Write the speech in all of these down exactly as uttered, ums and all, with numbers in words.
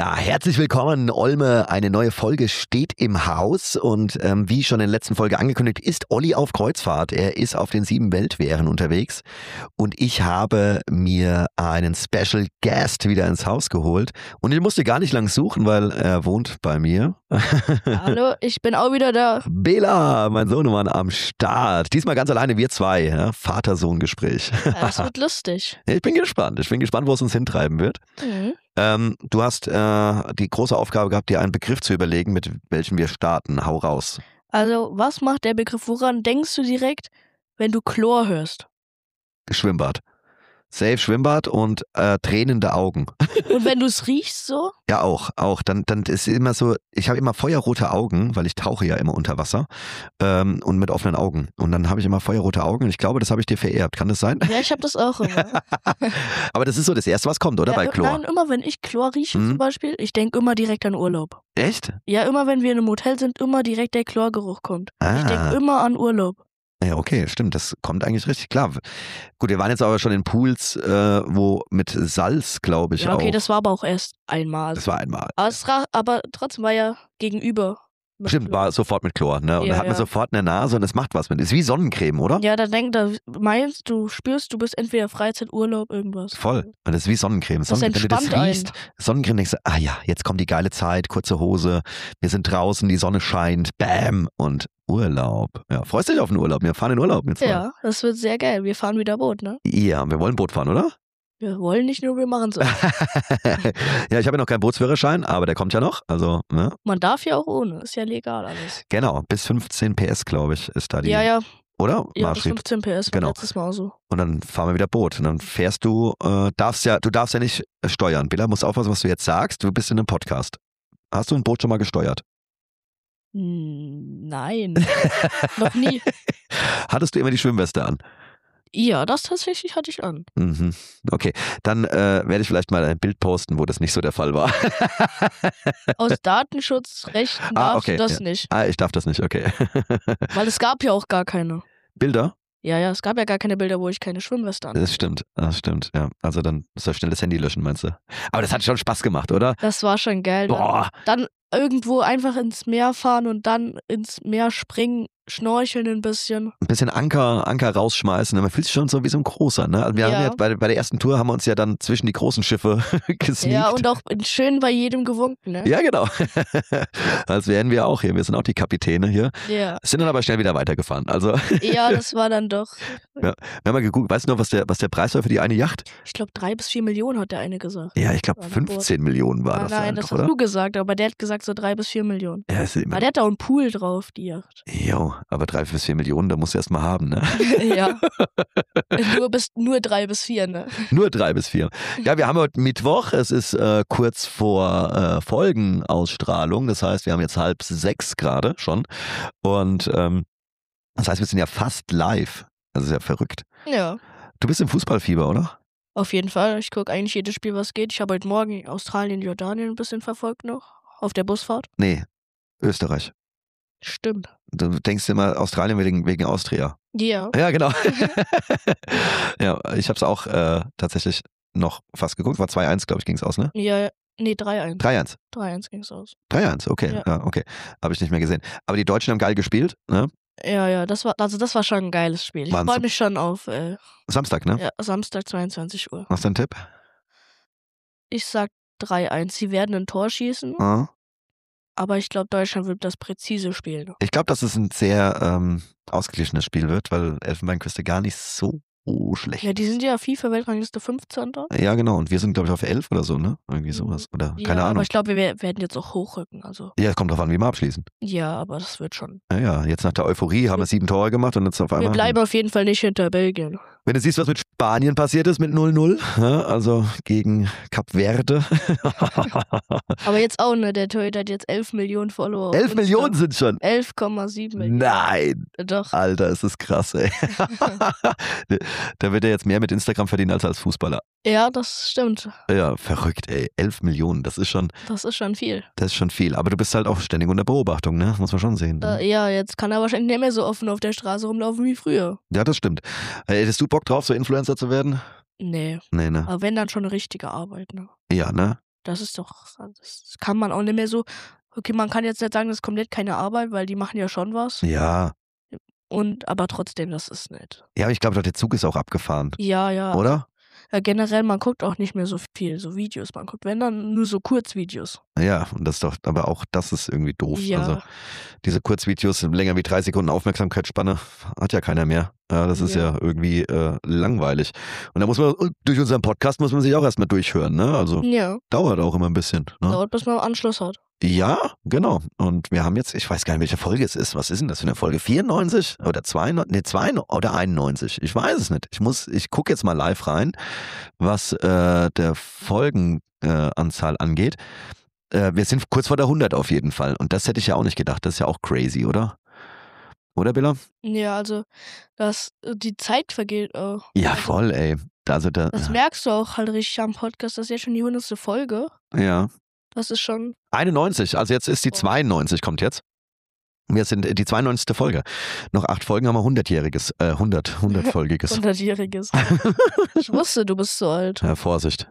Ja, herzlich willkommen, Olme. Eine neue Folge steht im Haus und ähm, wie schon in der letzten Folge angekündigt, ist Olli auf Kreuzfahrt. Er ist auf den sieben Weltmeeren unterwegs und ich habe mir einen Special Guest wieder ins Haus geholt und ich musste gar nicht lang suchen, weil er wohnt bei mir. Hallo, ich bin auch wieder da. Bela, mein Sohnemann am Start. Diesmal ganz alleine, wir zwei. Ja? Vater-Sohn-Gespräch. Das wird lustig. Ich bin gespannt. Ich bin gespannt, wo es uns hintreiben wird. Mhm. Ähm, du hast äh, die große Aufgabe gehabt, dir einen Begriff zu überlegen, mit welchem wir starten. Hau raus. Also, was macht der Begriff? Woran denkst du direkt, wenn du Chlor hörst? Schwimmbad. Safe Schwimmbad und äh, tränende Augen. Und wenn du es riechst so? Ja, auch, auch. Dann, dann ist immer so, ich habe immer feuerrote Augen, weil ich tauche ja immer unter Wasser ähm, und mit offenen Augen. Und dann habe ich immer feuerrote Augen und ich glaube, das habe ich dir vererbt. Kann das sein? Ja, ich habe das auch immer. Aber das ist so das Erste, was kommt, oder? Ja, bei Chlor. Nein, immer wenn ich Chlor rieche Mhm. zum Beispiel, ich denke immer direkt an Urlaub. Echt? Ja, immer wenn wir in einem Hotel sind, immer direkt der Chlorgeruch kommt. Ich Ah. denke immer an Urlaub. Ja, okay, stimmt. Das kommt eigentlich richtig klar. Gut, wir waren jetzt aber schon in Pools, äh, wo mit Salz, glaube ich, Ja, okay, auch. das war aber auch erst einmal. Das war einmal. Aber, es, ra- aber trotzdem war ja gegenüber. mit Stimmt, Chlor. war sofort mit Chlor, ne? Und Ja, da hat man ja. sofort eine Nase und es macht was mit. Ist wie Sonnencreme, oder? Ja, da denk, da meinst du, spürst, du bist entweder Freizeit, Urlaub, irgendwas. Voll. Und das ist wie Sonnencreme. Das Sonnencreme, wenn du das entspannt riechst, Sonnencreme, denkst du, ah ja, jetzt kommt die geile Zeit, kurze Hose, wir sind draußen, die Sonne scheint, bam, und Urlaub. Ja, freust du dich auf den Urlaub? Wir fahren in Urlaub jetzt mal. Ja, das wird sehr geil. Wir fahren wieder Boot, ne? Ja, wir wollen Boot fahren, oder? Wir wollen nicht nur, wir machen so. Ja, ich habe ja noch keinen Bootsführerschein, aber der kommt ja noch. Also, ne? Man darf ja auch ohne, ist ja legal alles. Genau, bis fünfzehn P S, glaube ich, ist da die. Ja, ja, Oder? ja, bis Marschried. fünfzehn P S war Genau. letztes Mal auch so. Und dann fahren wir wieder Boot. Und dann fährst du, äh, darfst ja, du darfst ja nicht äh, steuern. Bela, musst aufpassen, was du jetzt sagst. Du bist in einem Podcast. Hast du ein Boot schon mal gesteuert? Hm, nein, noch nie. Hattest du immer die Schwimmweste an? Ja, das tatsächlich hatte ich an. Mhm. Okay, dann äh, werde ich vielleicht mal ein Bild posten, wo das nicht so der Fall war. Aus Datenschutzrechten Ah, darfst okay, du das ja. nicht. Ah, ich darf das nicht, okay. Weil es gab ja auch gar keine. Bilder? Ja, ja, es gab ja gar keine Bilder, wo ich keine Schwimmweste an. Das stimmt, das stimmt, ja. Also dann soll ich schnell das Handy löschen, meinst du? Aber das hat schon Spaß gemacht, oder? Das war schon geil. Dann, Boah. dann irgendwo einfach ins Meer fahren und dann ins Meer springen, schnorcheln ein bisschen. Ein bisschen Anker, Anker rausschmeißen. Man fühlt sich schon so wie so ein großer, ne? Also wir Ja. haben ja bei, bei der ersten Tour haben wir uns ja dann zwischen die großen Schiffe gesneakt. Ja, und auch schön bei jedem gewunken, ne? Ja, genau. Als wären wir auch hier. Wir sind auch die Kapitäne hier. Ja. Sind dann aber schnell wieder weitergefahren. Also Ja, das war dann doch. wir haben mal geguckt, weißt du noch, was der, was der Preis war für die eine Yacht? Ich glaube, drei bis vier Millionen hat der eine gesagt. Ja, ich glaube War ein fünfzehn Millionen war Ah, das. nein, einfach, das hast oder? du gesagt, aber der hat gesagt so drei bis vier Millionen. Ja, ist immer. Aber der hat da auch einen Pool drauf, die Yacht. Jo, aber drei bis vier Millionen, da musst du erst mal haben, ne? Ja. nur, bis, nur drei bis vier, ne? Nur drei bis vier. Ja, wir haben heute Mittwoch. Es ist äh, kurz vor äh, Folgenausstrahlung. Das heißt, wir haben jetzt halb sechs gerade schon. Und ähm, das heißt, wir sind ja fast live. Das ist ja verrückt. Ja. Du bist im Fußballfieber, oder? Auf jeden Fall. Ich gucke eigentlich jedes Spiel, was geht. Ich habe heute Morgen Australien, Jordanien ein bisschen verfolgt noch. Auf der Busfahrt. Nee, Österreich. Stimmt. Du denkst immer Australien wegen, wegen Austria. Ja. Ja, genau. Ja, ich habe es auch äh, tatsächlich noch fast geguckt. War zwei eins, glaube ich, ging es aus, ne? Ja, nee, drei eins. drei eins. drei eins ging es aus. drei eins, okay. Ja. Ja, okay. Habe ich nicht mehr gesehen. Aber die Deutschen haben geil gespielt, ne? Ja, ja, das war, also das war schon ein geiles Spiel. Ich Waren freue so- mich schon auf äh, Samstag, ne? ja, Samstag zweiundzwanzig Uhr. Was ist dein Tipp? Ich sag drei eins. Sie werden ein Tor schießen, Ah. aber ich glaube, Deutschland wird das präzise spielen. Ich glaube, dass es ein sehr ähm, ausgeglichenes Spiel wird, weil Elfenbeinküste gar nicht so schlecht. Ja, die sind ja FIFA-Weltrangliste fünfzehnter. Ja, genau. Und wir sind, glaube ich, auf elf oder so, ne? Irgendwie sowas. Oder Ja, keine aber Ahnung. ich glaube, wir wer- werden jetzt auch hochrücken. Also, Ja, es kommt drauf an, wie wir abschließen. ja, aber das wird schon. Ja, ja, jetzt nach der Euphorie haben wir sieben Tore gemacht und jetzt auf einmal. Wir bleiben auf jeden Fall nicht hinter Belgien. Wenn du siehst, was mit Spanien passiert ist mit null null, ja, also gegen Kap Verde. Aber jetzt auch, ne? Der Torhüter hat jetzt elf Millionen Follower. auf elf Insta. Millionen sind schon. elf Komma sieben Millionen. Nein. Doch. Alter, ist das krass, ey. Da wird er jetzt mehr mit Instagram verdienen als als Fußballer. Ja, das stimmt. Ja, verrückt, ey. elf Millionen, das ist schon, Das ist schon viel. das ist schon viel. Aber du bist halt auch ständig unter Beobachtung, ne? Muss man schon sehen. Äh, ja, jetzt kann er wahrscheinlich nicht mehr so offen auf der Straße rumlaufen wie früher. Ja, das stimmt. Äh, Hättest du Bock drauf, so Influencer zu werden? Nee. Nee, ne? Aber wenn, dann schon eine richtige Arbeit, ne? Ja, ne? das ist doch, das kann man auch nicht mehr so, okay, man kann jetzt nicht sagen, das ist komplett keine Arbeit, weil die machen ja schon was. Ja. Und, aber trotzdem, das ist nett. Ja, aber ich glaube, der Zug ist auch abgefahren. Ja, ja. Oder? Ja, generell, man guckt auch nicht mehr so viel, so Videos. Man guckt, wenn dann nur so Kurzvideos. Ja, und das ist doch, aber auch das ist irgendwie doof. Ja. Also diese Kurzvideos länger wie drei Sekunden Aufmerksamkeitsspanne hat ja keiner mehr. Ja, das ist ja, Ja. irgendwie äh, langweilig. Und da muss man, durch unseren Podcast muss man sich auch erstmal durchhören, ne? Also Ja, dauert auch immer ein bisschen. Ne? dauert, bis man Anschluss hat. Ja, genau. Und wir haben jetzt, ich weiß gar nicht, welche Folge es ist. Was ist denn das für eine Folge? vierundneunzig oder zweiundneunzig? Nee, zweiundneunzig oder einundneunzig? Ich weiß es nicht. Ich muss, ich gucke jetzt mal live rein, was äh, der Folgenanzahl äh, angeht. Äh, wir sind kurz vor der hundert auf jeden Fall. Und das hätte ich ja auch nicht gedacht. Das ist ja auch crazy, oder? Oder, Billa? Ja, also, dass äh, die Zeit vergeht auch. Ja, Also, voll, ey. Also da, das merkst du auch halt richtig am Podcast. Das ist jetzt schon die hundertste Folge. ja. Das ist schon. einundneunzig, also jetzt ist die Oh. zweiundneunzig, kommt jetzt. Wir sind die zweiundneunzigste Folge. Noch acht Folgen haben wir hundertjähriges, äh, hundert, hundertfolgiges. hundertjähriges. Ich wusste, du bist so alt. Ja, Vorsicht.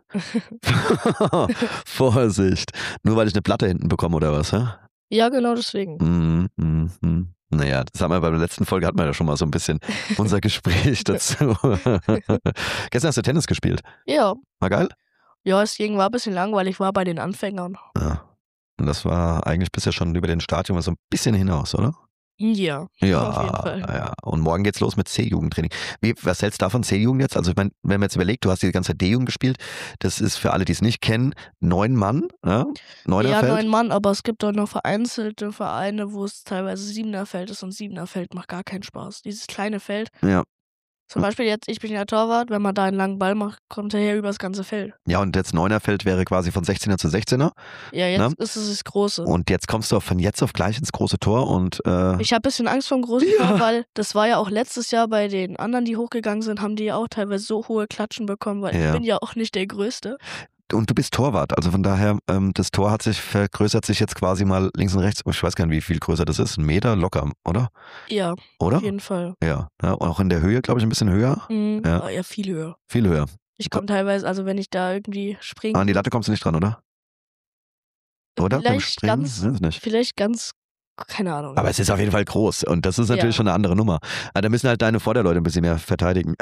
Vorsicht. Nur weil ich eine Platte hinten bekomme oder was, hä? Ja, genau deswegen. Mm, mm, mm. Naja, das haben wir bei der letzten Folge, hatten wir ja schon mal so ein bisschen unser Gespräch dazu. Gestern hast du Tennis gespielt. Ja. War geil? Ja, es ging, war ein bisschen langweilig, war bei den Anfängern. Ja. Und das war eigentlich bisher schon über den Stadion mal so ein bisschen hinaus, oder? Ja, Ja, auf jeden Fall. ja. Und morgen geht's los mit C-Jugendtraining. Wie, was hältst du davon, C-Jugend jetzt? Also, ich mein, wenn man jetzt überlegt, du hast die ganze Zeit D-Jugend gespielt, das ist für alle, die es nicht kennen, neun Mann, ja? Neunerfeld. Ja, neun Mann, aber es gibt auch noch vereinzelte Vereine, wo es teilweise Siebenerfeld ist und Siebenerfeld macht gar keinen Spaß. Dieses kleine Feld. Ja. Zum Beispiel jetzt, ich bin ja Torwart, wenn man da einen langen Ball macht, kommt er her übers ganze Feld. Ja, und jetzt Neunerfeld wäre quasi von sechzehner zu sechzehner. Ja, jetzt Ne? ist es das Große. Und jetzt kommst du auch von jetzt auf gleich ins große Tor und äh, Ich habe ein bisschen Angst vor dem großen Ja. Tor, weil das war ja auch letztes Jahr bei den anderen, die hochgegangen sind, haben die ja auch teilweise so hohe Klatschen bekommen, weil Ja. ich bin ja auch nicht der Größte. und du bist Torwart, also von daher, ähm, das Tor hat sich vergrößert sich jetzt quasi mal links und rechts. Ich weiß gar nicht, wie viel größer das ist. Ein Meter locker, oder? Ja, Oder? auf jeden Fall. Ja. ja. Auch in der Höhe, glaube ich, ein bisschen höher. Mhm. Ja. Ja. ja, viel höher. Viel höher. Ich komme teilweise, also wenn ich da irgendwie springe, An die Latte kommst du nicht dran, oder? Oder? Beim vielleicht Springen? ganz, Weiß nicht. vielleicht ganz, keine Ahnung. Aber es ist auf jeden Fall groß und das ist natürlich Ja. schon eine andere Nummer. Aber da müssen halt deine Vorderleute ein bisschen mehr verteidigen.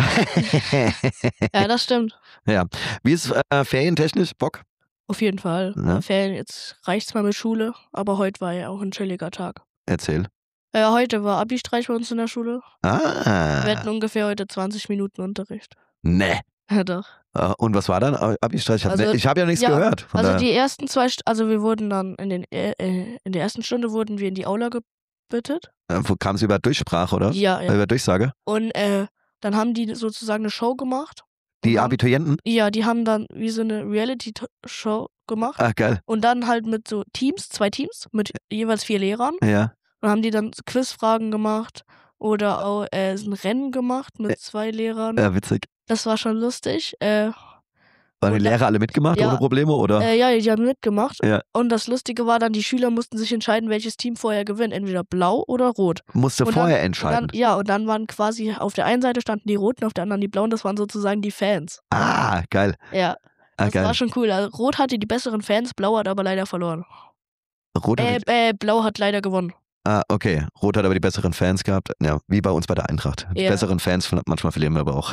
Ja, das stimmt. Ja. Wie ist äh, ferientechnisch? Bock? Auf jeden Fall. Ja. Ferien, jetzt reicht's mal mit Schule, aber heute war ja auch ein chilliger Tag. Erzähl. Äh, heute war Abi-Streich bei uns in der Schule. Ah. Wir hatten ungefähr heute zwanzig Minuten Unterricht. Ne. Ja, doch. Äh, Und was war dann? Abi-Streich? Ich habe Also, ich hab ja nichts ja, gehört. Von Also daher. die ersten zwei, St- also wir wurden dann in den äh, äh, in der ersten Stunde wurden wir in die Aula gebittet. Äh, wo kam es über Durchsprache, oder? Ja, Äh, ja. Über Durchsage? Und äh, dann haben die sozusagen eine Show gemacht. Die Und haben, Abiturienten? ja, die haben dann wie so eine Reality-Show gemacht. Ah, geil. Und dann halt mit so Teams, zwei Teams, mit jeweils vier Lehrern. Ja. Und haben die dann so Quizfragen gemacht oder auch äh, so ein Rennen gemacht mit zwei Lehrern. Ja, witzig. Das war schon lustig. Äh, Waren die Und da- Lehrer alle mitgemacht ja, ohne Probleme, oder? äh, ja, die haben mitgemacht. Ja. Und das Lustige war dann, die Schüler mussten sich entscheiden, welches Team vorher gewinnt. Entweder blau oder rot. Musste und vorher dann, entscheiden. Und dann, ja, und dann waren quasi auf der einen Seite standen die Roten, auf der anderen die Blauen. Das waren sozusagen die Fans. Ah, geil. Ja, Ah, das geil. war schon cool. Also, Rot hatte die besseren Fans, Blau hat aber leider verloren. Rot Äh, hat äh, Blau hat leider gewonnen. Ah, okay. Rot hat aber die besseren Fans gehabt. Ja, wie bei uns bei der Eintracht. Die Ja. besseren Fans, manchmal verlieren wir aber auch.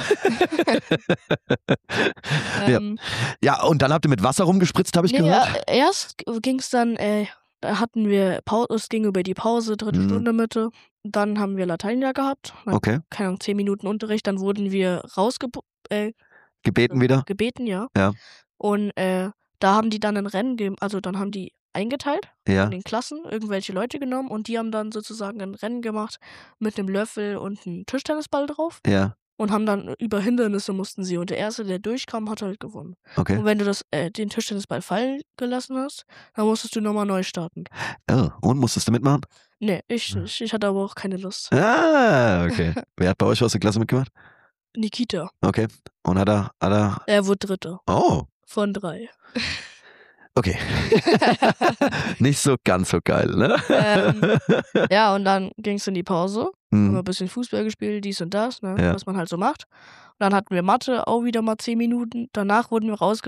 Ja. Ähm, Ja, und dann habt ihr mit Wasser rumgespritzt, habe ich nee, gehört. äh, erst ging es dann, äh, da hatten wir Pause, es ging über die Pause, dritte Mhm. Stunde Mitte. Dann haben wir Latein ja gehabt. Dann, Okay. keine Ahnung, zehn Minuten Unterricht. Dann wurden wir rausgebeten, äh, Gebeten wieder? gebeten, ja. Ja. Und äh, da haben die dann ein Rennen gegeben, also dann haben die eingeteilt Ja. in den Klassen, irgendwelche Leute genommen und die haben dann sozusagen ein Rennen gemacht mit einem Löffel und einem Tischtennisball drauf Ja. und haben dann über Hindernisse mussten sie und der Erste, der durchkam, hat halt gewonnen. Okay. Und wenn du das, äh, den Tischtennisball fallen gelassen hast, dann musstest du nochmal neu starten. Oh, und musstest du mitmachen? Nee, ich nicht. Ich hatte aber auch keine Lust. Ah, okay. Wer hat bei euch aus der Klasse mitgemacht? Nikita, Okay. Und hat er, hat er. er wurde Dritter Oh, von drei. okay. Nicht so ganz so geil, ne? Ähm, Ja, und dann ging es in die Pause. Haben wir Hm. ein bisschen Fußball gespielt, dies und das, ne, Ja. was man halt so macht. Und dann hatten wir Mathe, auch wieder mal zehn Minuten. Danach wurden wir rausge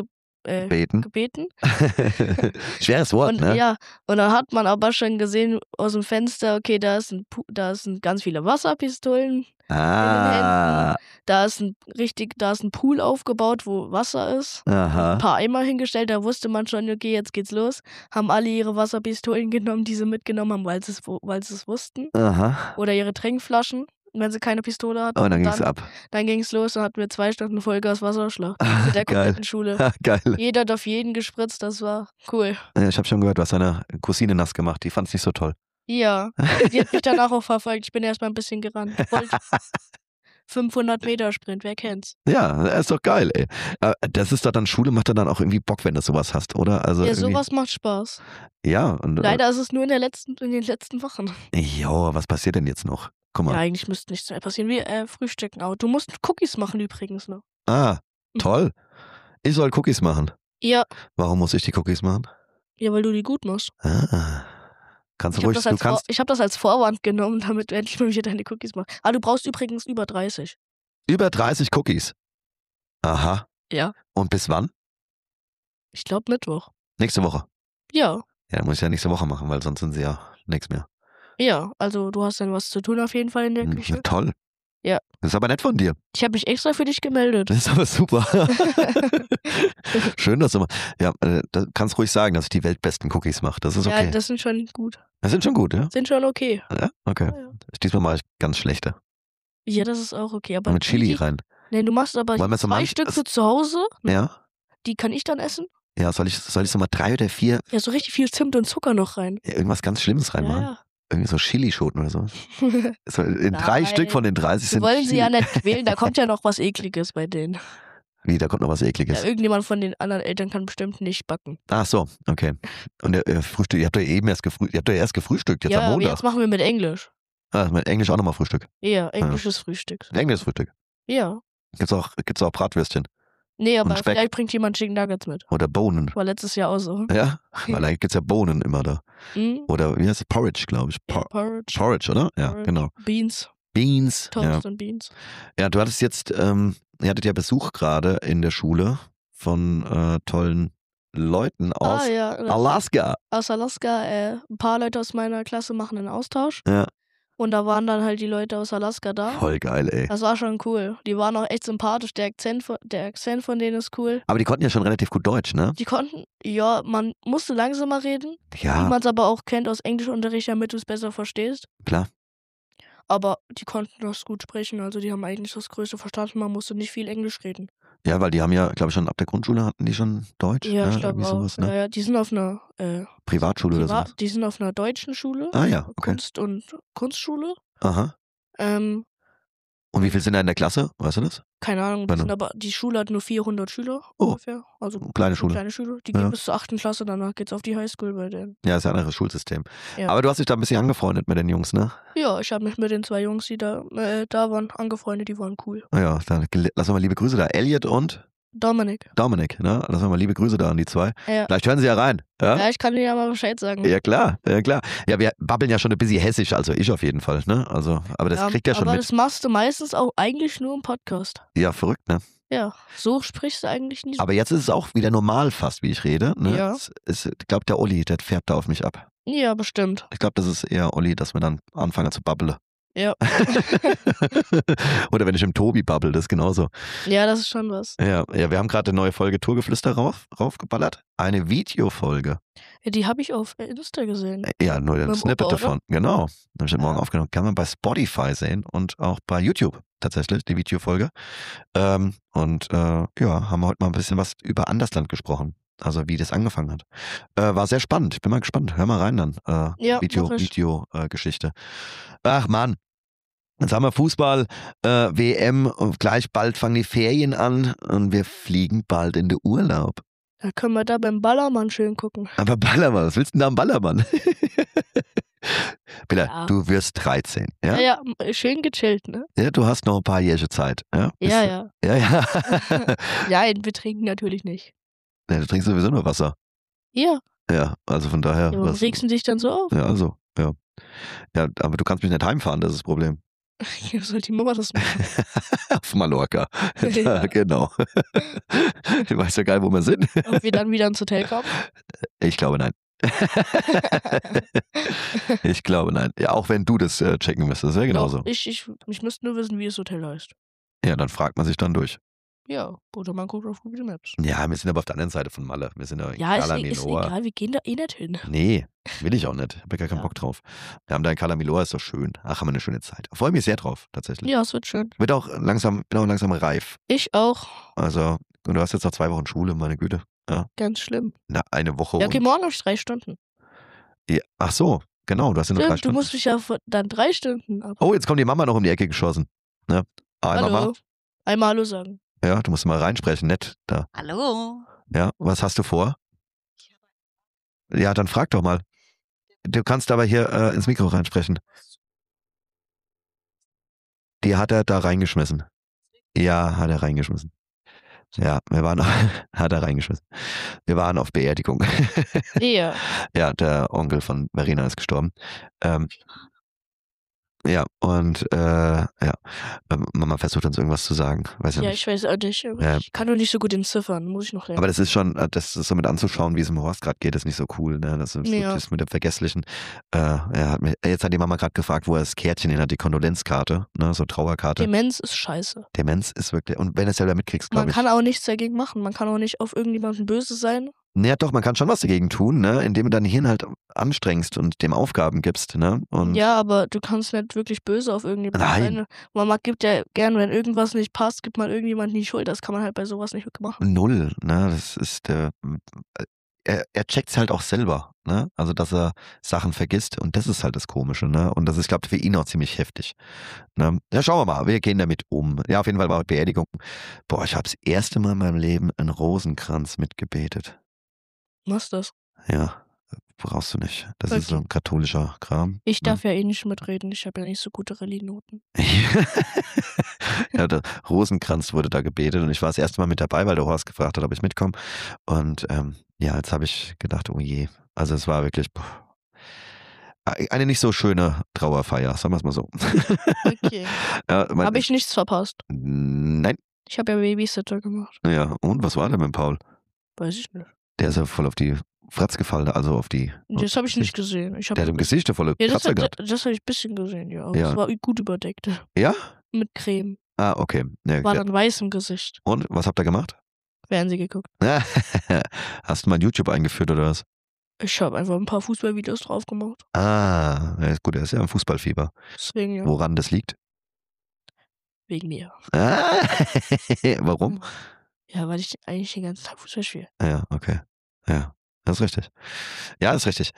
äh, Beten. gebeten. Schweres Wort, Und ne? ja, und dann hat man aber schon gesehen aus dem Fenster, okay, da ist ein, Pu- da sind ganz viele Wasserpistolen in den Ah, Händen. Da ist ein richtig, da ist ein Pool aufgebaut, wo Wasser ist. Ein aha. paar Eimer hingestellt, da wusste man schon, okay, jetzt geht's los. Haben alle ihre Wasserpistolen genommen, die sie mitgenommen haben, weil sie es, wo- weil sie es wussten. Aha. Oder ihre Trinkflaschen, wenn sie keine Pistole hatten. Und dann Und ging's dann, ab. dann ging's los, dann hatten wir zwei Stunden Vollgas Wasserschlacht. Mit der Geil. kompletten Schule. Ha, Geil. Jeder hat auf jeden gespritzt, das war cool. Ja, ich habe schon gehört, du hast deine Cousine nass gemacht. Die fand's nicht so toll. Ja, die hat mich danach auch verfolgt. Ich bin erst mal ein bisschen gerannt. Ich wollte fünfhundert Meter Sprint, wer kennt's? Ja, das ist doch geil, ey. Aber das ist doch dann, Schule macht dann auch irgendwie Bock, wenn du sowas hast, oder? Also Ja, irgendwie, sowas macht Spaß. ja, und äh, Leider ist es nur in, der letzten, in den letzten Wochen. jo, was passiert denn jetzt noch? Guck Ja, mal. eigentlich müsste nichts mehr passieren. Wir äh, frühstücken auch. Du musst Cookies machen übrigens noch. Ah, toll. Ich soll Cookies machen. Ja, Warum muss ich die Cookies machen? ja, weil du die gut machst. Ah. Kannst Ich du habe ruhig, das, du als Vor- kannst. ich hab das als Vorwand genommen, damit du endlich mal wieder deine Cookies machst. Ah, du brauchst übrigens über dreißig. Über dreißig Cookies. Aha. Ja. Und bis wann? Ich glaube Mittwoch. Nächste Woche. Ja, Ja, muss ich ja nächste Woche machen, weil sonst sind sie ja nichts mehr. ja. Also du hast dann was zu tun auf jeden Fall in der Hm, Küche. toll. Ja. Das ist aber nett von dir. Ich habe mich extra für dich gemeldet. Das ist aber super. Schön, dass du mal. Ja, äh, da kannst ruhig sagen, dass ich die weltbesten Cookies mache. Das ist Ja, okay. das sind schon gut. Das sind schon gut, ja? Sind schon okay. Ja, okay. Ja, ja. Diesmal mache ich ganz schlechte. Ja, das ist auch okay. Aber Mit Chili die, rein. Nee, du machst aber Wollen wir so zwei manch- Stück für zu Hause. Ja? Die kann ich dann essen. Ja, soll ich, soll ich so mal drei oder vier Ja, so richtig viel Zimt und Zucker noch rein. irgendwas ganz Schlimmes reinmachen? Ja, Irgendwie so Chilischoten oder so. ja. So, in drei Nein. Stück von den dreißig Wir sind wollen sie Chili. ja nicht quälen, da kommt ja noch was Ekliges bei denen. Wie, da kommt noch was Ja, Ekliges. irgendjemand von den anderen Eltern kann bestimmt nicht backen. Ach so, okay. Und der äh, Frühstück, ihr habt doch eben erst gefrühstückt, ihr habt doch erst gefrühstückt, jetzt ja, am aber Montag. jetzt machen wir mit Englisch. Ah, mit Englisch auch nochmal Frühstück. Ja, englisches Frühstück. Englisches Frühstück. Ja. Gibt's auch, gibt's auch Bratwürstchen Nee, aber Speck. vielleicht bringt jemand Chicken Nuggets mit. oder Bohnen. War letztes Jahr auch so. Ja? Weil da gibt's ja Bohnen immer da. Mhm. Oder wie heißt es? Porridge, glaube ich. Ja, Por Porridge, Porridge, oder? Ja, Porridge, genau. Beans, Beans. Ja. Toast und Beans. ja, du hattest jetzt, ähm, ihr hattet ja Besuch gerade in der Schule von äh, tollen Leuten aus ah ja, das- Alaska. aus Alaska. Äh, ein paar Leute aus meiner Klasse machen einen Austausch. Ja, Und da waren dann halt die Leute aus Alaska da. voll geil, ey. Das war schon cool. Die waren auch echt sympathisch. Der Akzent, von- der Akzent von denen ist cool. Aber die konnten ja schon relativ gut Deutsch, ne? Die konnten, ja, man musste langsamer reden, wie Ja, man es aber auch kennt aus Englischunterricht, damit du es besser verstehst. klar. Aber die konnten das gut sprechen, also die haben eigentlich das Größte verstanden. Man musste nicht viel Englisch reden. Ja, weil die haben ja, glaube ich, schon ab der Grundschule hatten die schon Deutsch. Ja, ne? ich glaube Irgendwie auch. sowas, ne? Ja, ja, die sind auf einer äh, Privatschule oder Privat, sowas. die sind auf einer deutschen Schule, Ah ja, okay. Kunst- und Kunstschule. Aha. Ähm, Und wie viel sind da in der Klasse? Weißt du das? keine Ahnung, die Meine- sind aber die Schule hat nur vierhundert Schüler Oh. ungefähr. Also Kleine eine Schule. kleine Schule. Die Ja. gehen bis zur achten Klasse, danach geht's auf die Highschool bei denen. Ja, ist ja ein anderes Schulsystem. Ja. Aber du hast dich da ein bisschen angefreundet mit den Jungs, ne? Ja, ich habe mich mit den zwei Jungs, die da, äh, da waren, angefreundet, die waren cool. Ja, dann gel- lassen wir mal liebe Grüße da. Elliot und Dominik. Dominik, ne? Lassen wir mal liebe Grüße da an die zwei. Ja. Vielleicht hören sie ja rein. Ja? Ja, ich kann dir ja mal Bescheid sagen. Ja, klar, ja klar. Ja, wir babbeln ja schon ein bisschen hessisch, also ich auf jeden Fall, ne? Also, aber das Ja, kriegt ja schon aber mit. das machst du meistens auch eigentlich nur im Podcast. Ja, verrückt, ne? Ja, so sprichst du eigentlich nie so. Aber jetzt ist es auch wieder normal fast, wie ich rede. Ne? Ja. Es, es, ich glaube, der Olli, der färbt da auf mich ab. Ja, bestimmt. Ich glaube, das ist eher Olli, dass wir dann anfangen zu babbeln. Ja. Oder wenn ich im Tobi babbel, das ist genauso. Ja, das ist schon was. Ja, ja, wir haben gerade eine neue Folge Tourgeflüster rauf, raufgeballert. Eine Videofolge. Ja, die habe ich auf Insta gesehen. Ja, nur ein Mit dem Snippet Opa, oder? davon. Genau. Habe ich heute Ja. Morgen aufgenommen. Kann man bei Spotify sehen und auch bei YouTube tatsächlich, die Videofolge. Ähm, und äh, ja, haben wir heute mal ein bisschen was über Andersland gesprochen. Also wie das angefangen hat. Äh, war sehr spannend. Ich bin mal gespannt. Hör mal rein dann. Äh, Ja, Video, mach ich. Video äh, Geschichte. Ach Mann. Jetzt haben wir Fußball, äh, W M und gleich bald fangen die Ferien an und wir fliegen bald in den Urlaub. Da können wir da beim Ballermann schön gucken. Aber Ballermann, was willst du denn da am Ballermann? Billa, Ja. du wirst dreizehn, ja? Ja, ja, schön gechillt, ne? Ja, du hast noch ein paar Jährchen Zeit, ja? Bis- Ja, ja. Ja, ja. Ja, wir trinken natürlich nicht. ja. Du trinkst sowieso nur Wasser. Ja, Ja, also von daher. ja warum was- regst du dich dann so auf? ja, also, ja. Ja, aber du kannst mich nicht heimfahren, das ist das Problem. Soll die Mama das machen? Auf Mallorca. Ja. Genau. Du weißt ja geil, wo wir sind. Ob wir dann wieder ins Hotel kommen? Ich glaube nein. Ich glaube nein. Ja, auch wenn du das äh, checken müsstest, ja genauso. Doch, ich, ich, ich müsste nur wissen, wie das Hotel heißt. Ja, dann fragt man sich dann durch. Ja, oder man guckt auf Google Maps. Ja, wir sind aber auf der anderen Seite von Malle. Wir sind ja in Ja, ist, Cala e- ist Meloa. egal, wir gehen da eh nicht hin. Nee, will ich auch nicht. Ich habe ja gar keinen Ja. Bock drauf. Wir haben da in Cala Meloa, ist doch schön. Ach, haben wir eine schöne Zeit. Freue mich sehr drauf, tatsächlich. Ja, es wird schön. Wird auch langsam, bin auch langsam reif. Ich auch. Also, und du hast jetzt noch zwei Wochen Schule, meine Güte. Ja, Ganz schlimm. na, eine Woche. Ja, okay, und, morgen habe ich drei Stunden. ja, ach so, genau, du hast ja nur drei Stimmt, du Stunden. musst mich ja vor- dann drei Stunden ab. Oh, jetzt kommt die Mama noch um die Ecke geschossen. Ne? Hi, Hallo. Mama. Einmal Hallo sagen. Ja, du musst mal reinsprechen, nett da. Hallo. Ja, was hast du vor? Ja, dann frag doch mal. Du kannst aber hier äh, ins Mikro reinsprechen. Die hat er da reingeschmissen. Ja, hat er reingeschmissen. Ja, wir waren, hat er reingeschmissen. Wir waren auf Beerdigung. Ja. Ja, der Onkel von Verena ist gestorben. Ähm, ja, und äh, ja, ähm, Mama versucht uns irgendwas zu sagen. Weiß ja Ja, nicht. ich weiß auch nicht. Aber Ja. Ich kann nur nicht so gut entziffern. Muss ich noch lernen. Aber das ist schon, äh, das ist so mit anzuschauen, wie es im Horst gerade geht, ist nicht so cool. Ne? Das ist Ja. so, das mit dem Vergesslichen. Äh, er hat mich, jetzt hat die Mama gerade gefragt, wo er das Kärtchen hin hat, die Kondolenzkarte, ne? So Trauerkarte. Demenz ist scheiße. Demenz ist wirklich, und wenn du es selber mitkriegst, Man glaube ich. kann auch nichts dagegen machen. Man kann auch nicht auf irgendjemanden böse sein. Naja, doch, man kann schon was dagegen tun, ne? Indem du dein Hirn halt anstrengst und dem Aufgaben gibst, ne? Und Ja, aber du kannst nicht wirklich böse auf irgendjemanden Nein. sein. Mama gibt ja gern, wenn irgendwas nicht passt, gibt man irgendjemanden die Schuld. Das kann man halt bei sowas nicht wirklich machen. null, ne? Das ist der. Er, er checkt's halt auch selber, ne? Also, dass er Sachen vergisst und das ist halt das Komische, ne? Und das ist, glaube ich, für ihn auch ziemlich heftig. Ne? Ja, schauen wir mal, wir gehen damit um. Ja, auf jeden Fall war heute Beerdigung. Boah, ich habe das erste Mal in meinem Leben einen Rosenkranz mitgebetet. Was ist das? Ja, brauchst du nicht. Das ist so Okay. ein katholischer Kram. Ich ne? darf ja eh nicht mitreden. Ich habe ja nicht so gute Rallye-Noten. Ja, der Rosenkranz wurde da gebetet und ich war das erste Mal mit dabei, weil der Horst gefragt hat, ob ich mitkomme. Und ähm, ja, jetzt habe ich gedacht, oh je. Also es war wirklich boah, eine nicht so schöne Trauerfeier, sagen wir es mal so. Okay. Ja, mein, Habe ich nichts verpasst. Nein. Ich habe ja Babysitter gemacht. Ja, und was war denn mit Paul? Weiß ich nicht. Der ist ja voll auf die Fratz gefallen, also auf die. Das habe ich nicht gesehen. Ich hab Der hat im Gesicht eine volle ja, das, Kratzer hat- gehabt. das habe ich ein bisschen gesehen, ja. Aber Ja. es war gut überdeckt. Ja? Mit Creme. Ah, okay. Ja, War ja. dann weiß im Gesicht. Und was habt ihr gemacht? Fernsehen geguckt. Hast du mal YouTube eingeführt oder was? Ich habe einfach ein paar Fußballvideos drauf gemacht. Ah, ja, ist gut, er ist ja im Fußballfieber. Deswegen, ja. Woran das liegt? Wegen mir. Ah, warum? Ja, weil ich eigentlich den ganzen Tag Fußball spiele. Ja, okay. Ja, das ist richtig. Ja, das ist richtig.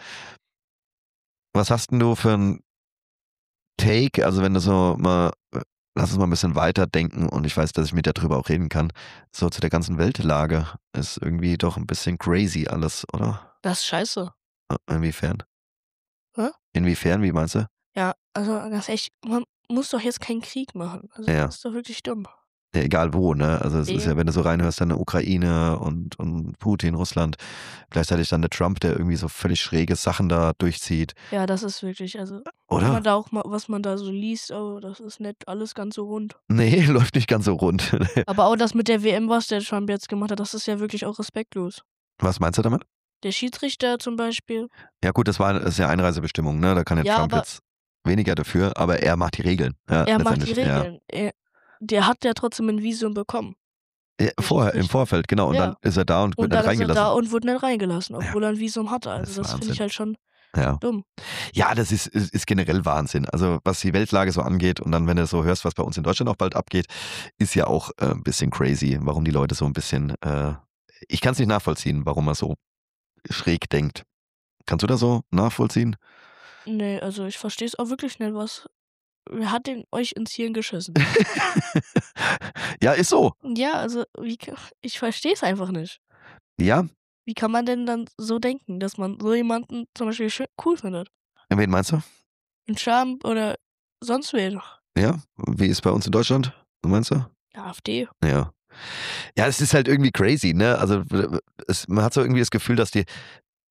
Was hast denn du für ein Take, also wenn du so mal, lass uns mal ein bisschen weiter denken und ich weiß, dass ich mit dir drüber auch reden kann, so zu der ganzen Weltlage ist irgendwie doch ein bisschen crazy alles, oder? Das ist scheiße. Inwiefern? Hä? Inwiefern, wie meinst du? Ja, also ganz echt, man muss doch jetzt keinen Krieg machen. Also Ja. das ist doch wirklich dumm. Ja, egal wo, ne? Also es ist Ja. ja, wenn du so reinhörst, dann Ukraine und, und Putin, Russland, gleichzeitig dann der Trump, der irgendwie so völlig schräge Sachen da durchzieht, Ja, das ist wirklich, also wenn oder? man da auch mal, was man da so liest, oh, das ist nicht alles ganz so rund. Nee, läuft nicht ganz so rund. Aber auch das mit der W M, was der Trump jetzt gemacht hat, das ist ja wirklich auch respektlos. Was meinst du damit? Der Schiedsrichter zum Beispiel. Ja gut, das war das ist ja Einreisebestimmung, ne? Da kann der Ja, Trump aber- jetzt weniger dafür, aber er macht die Regeln. Ja, Er macht die letztendlich, ja. Regeln. Er, der hat ja trotzdem ein Visum bekommen. Ja, vorher, im richtig. Vorfeld, genau. Und Ja. dann ist er da und wird Und nicht dann ist er reingelassen. da und wurde nicht reingelassen, obwohl er ein Visum hatte. Das Also ist das finde ich Wahnsinn. halt schon Ja. dumm. Ja, das ist, ist, ist generell Wahnsinn. Also was die Weltlage so angeht und dann, wenn du so hörst, was bei uns in Deutschland auch bald abgeht, ist ja auch äh, ein bisschen crazy, warum die Leute so ein bisschen, äh, ich kann es nicht nachvollziehen, warum man so schräg denkt. Kannst du das so nachvollziehen? Nee, also ich verstehe es auch wirklich nicht, was. Wer hat denn euch ins Hirn geschissen? Ja, ist so. Ja, also wie, ka- ich verstehe es einfach nicht. Ja, Wie kann man denn dann so denken, dass man so jemanden zum Beispiel schön, cool findet? wen meinst du? Ein Trump oder sonst wen? Ja, wie ist bei uns in Deutschland? Meinst du? Ja, AfD. Ja. Ja, es ist halt irgendwie crazy, ne? Also es, man hat so irgendwie das Gefühl, dass die,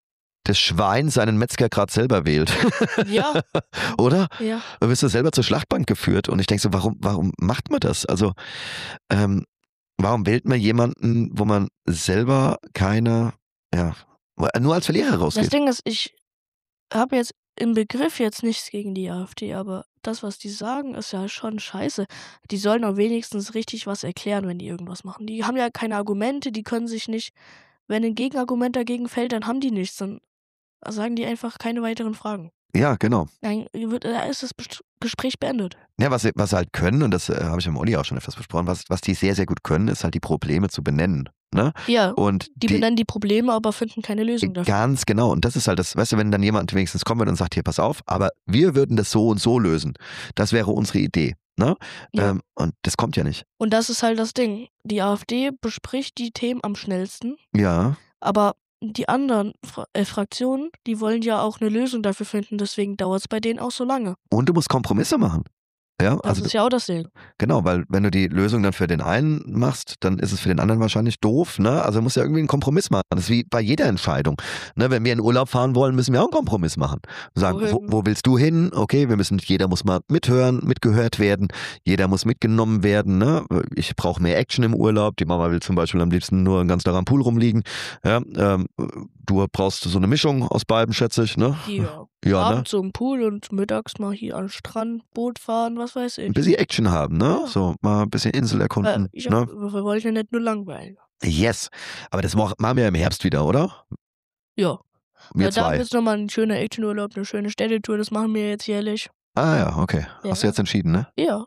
das Schwein seinen Metzger gerade selber wählt. Ja. Oder? Ja. Du wirst du selber zur Schlachtbank geführt und ich denke so, warum, warum macht man das? Also, ähm, warum wählt man jemanden, wo man selber keine, ja, nur als Verlierer Das rausgeht? Ding ist, ich habe jetzt im Begriff jetzt nichts gegen die AfD, aber das, was die sagen, ist ja schon scheiße. Die sollen auch wenigstens richtig was erklären, wenn die irgendwas machen. Die haben ja keine Argumente, die können sich nicht, wenn ein Gegenargument dagegen fällt, dann haben die nichts. Dann sagen die einfach keine weiteren Fragen. Ja, genau. Dann wird, da ist das Best- Gespräch beendet. Ja, was, sie- was sie halt können, und das äh, habe ich mit Olli auch schon öfters besprochen, was, was die sehr, sehr gut können, ist halt die Probleme zu benennen. Ne? Ja, Und die benennen die Probleme, aber finden keine Lösung dafür. Ganz genau. Und das ist halt das, weißt du, wenn dann jemand wenigstens kommen wird und sagt, hier, pass auf, aber wir würden das so und so lösen. Das wäre unsere Idee. Ne? Ja. Ähm, und das kommt ja nicht. Und das ist halt das Ding. Die AfD bespricht die Themen am schnellsten, Ja, aber die anderen Fra äh, Fraktionen, die wollen ja auch eine Lösung dafür finden, deswegen dauert es bei denen auch so lange. und du musst Kompromisse machen. Ja, Das also ist ja auch das Ding. genau, weil wenn du die Lösung dann für den einen machst, dann ist es für den anderen wahrscheinlich doof. Ne? Also muss ja irgendwie einen Kompromiss machen. Das ist wie bei jeder Entscheidung. Ne? Wenn wir in Urlaub fahren wollen, müssen wir auch einen Kompromiss machen. Sagen, wo, Wohin? wo willst du hin? Okay, wir müssen, jeder muss mal mithören, mitgehört werden. Jeder muss mitgenommen werden. Ne? Ich brauche mehr Action im Urlaub. Die Mama will zum Beispiel am liebsten nur den ganzen Tag am Pool rumliegen. Ja, ähm, du brauchst so eine Mischung aus beiden, schätze ich. Ne? Ja. Ja, ne? Abends so im Pool und mittags mal hier am Strand, Boot fahren, was weiß Ein ich. bisschen Action haben, ne? Ja. So mal ein bisschen Insel Weil erkunden. ich hab, Ne? wir wollen ja nicht nur langweilen. Yes. Aber das mach- machen wir im Herbst wieder, oder? Ja. Wir Ja, da zwei. wird's nochmal ein schöner Actionurlaub, eine schöne Städtetour, das machen wir jetzt jährlich. Ah ja, okay. Hast du Ja. jetzt entschieden, ne? Ja,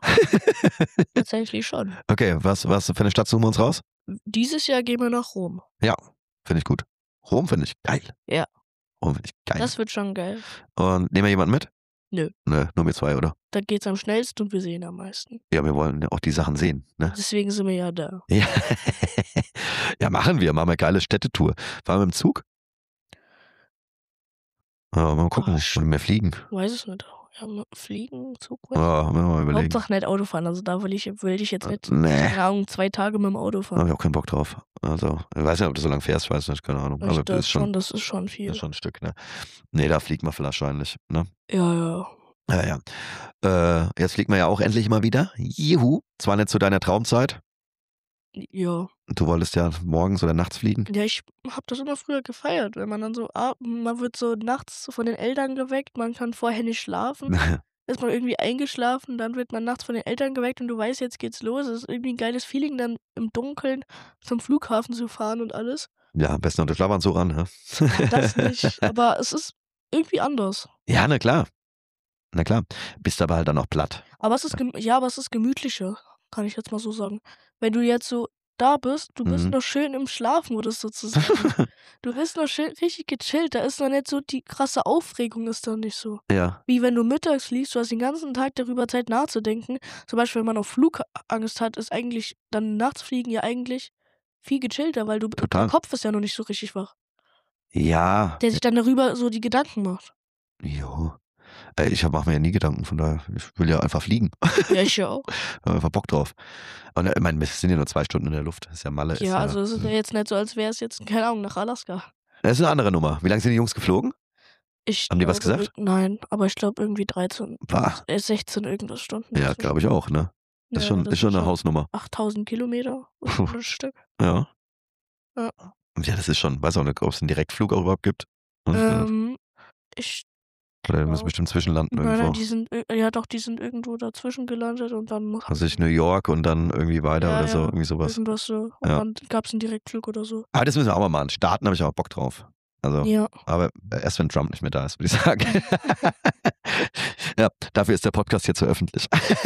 tatsächlich schon. Okay, was, was für eine Stadt suchen wir uns raus? Dieses Jahr gehen wir nach Rom. Finde ich gut. Rom finde ich geil. Ja. Rom finde ich geil. Das wird schon geil. Und nehmen wir jemanden mit? Nö. Nö, nur wir zwei, oder? Da geht's am schnellsten und wir sehen am meisten. Ja, wir wollen ja auch die Sachen sehen, ne? Deswegen sind wir ja da. Ja, ja machen wir. Machen wir eine geile Städtetour. Fahren wir im Zug? Ja, mal gucken. Ach, Oder wir fliegen. weiß es nicht. Ja, mit Fliegen, Zug, weiß Ja, ich mal nicht. überlegen. Hauptsache nicht Auto fahren. Also da will ich, will ich jetzt nicht, Nee, keine Ahnung, zwei Tage mit dem Auto habe fahren. ich auch keinen Bock drauf. Also, ich weiß nicht, ob du so lange fährst, weiß nicht, keine Ahnung. Ich Aber das das ist schon, schon, das ist schon das viel. ist schon ein Stück, ne? Nee, da fliegt man wahrscheinlich, ne? Ja, ja. Ja, ja. Äh, jetzt fliegt man ja auch endlich mal wieder. Juhu. Zwar nicht zu deiner Traumzeit. Ja. Du wolltest ja morgens oder nachts fliegen. Ja, ich hab das immer früher gefeiert, wenn man dann so, ab- man wird so nachts von den Eltern geweckt, man kann vorher nicht schlafen, ist man irgendwie eingeschlafen, dann wird man nachts von den Eltern geweckt und du weißt, jetzt geht's los. Es ist irgendwie ein geiles Feeling, dann im Dunkeln zum Flughafen zu fahren und alles. Ja, am besten noch den Schlafanzug an. Ja? Ja, das nicht, aber es ist irgendwie anders. Ja, na klar. Na klar. Bist aber halt dann auch platt. Aber es ist, gem- ja, aber es ist gemütlicher, kann ich jetzt mal so sagen. Wenn du jetzt so da bist, du bist Mhm. noch schön im Schlafmodus sozusagen. Du bist noch schön richtig gechillt, da ist noch nicht so die krasse Aufregung, ist da nicht so. Ja. Wie wenn du mittags fliegst, du hast den ganzen Tag darüber Zeit nachzudenken. Zum Beispiel, wenn man auf Flugangst hat, ist eigentlich dann nachts fliegen ja eigentlich viel gechillter, weil du Total. dein Kopf ist ja noch nicht so richtig wach. Ja. Der sich dann darüber so die Gedanken macht. Jo. Ey, Ich mache mir ja nie Gedanken, von daher, ich will ja einfach fliegen. Ja, ich ja auch. Ich hab einfach Bock drauf. Und äh, ich meine, wir sind ja nur zwei Stunden in der Luft. Das ist ja Malle. ist Ja, also es ist ja jetzt nicht so, als wäre es jetzt, keine Ahnung, nach Alaska. Das ist eine andere Nummer. Wie lange sind die Jungs geflogen? Ich Haben die was glaube, gesagt? ir- Nein, aber ich glaube irgendwie dreizehn, Bah. äh, sechzehn irgendwas Stunden. Ja, glaube ich auch, ne? Das ist schon, ist schon eine Hausnummer. achttausend Kilometer Puh. ein Stück. Ja. Ja. Ja, das ist schon, weiß auch nicht, ob es einen Direktflug auch überhaupt gibt. Und, Ähm, ich, Oder die ja. müssen bestimmt zwischenlanden nein, nein, irgendwo. die sind, ir- ja doch, die sind irgendwo dazwischen gelandet und dann muss Also ich New York und dann irgendwie weiter Ja, oder so, ja. irgendwie sowas. irgendwas so. Und Ja. dann gab es einen Direktflug oder so. Aber das müssen wir auch mal machen. Starten habe ich auch Bock drauf. Also, Ja. aber erst wenn Trump nicht mehr da ist, würde ich sagen. Ja, dafür ist der Podcast jetzt so öffentlich.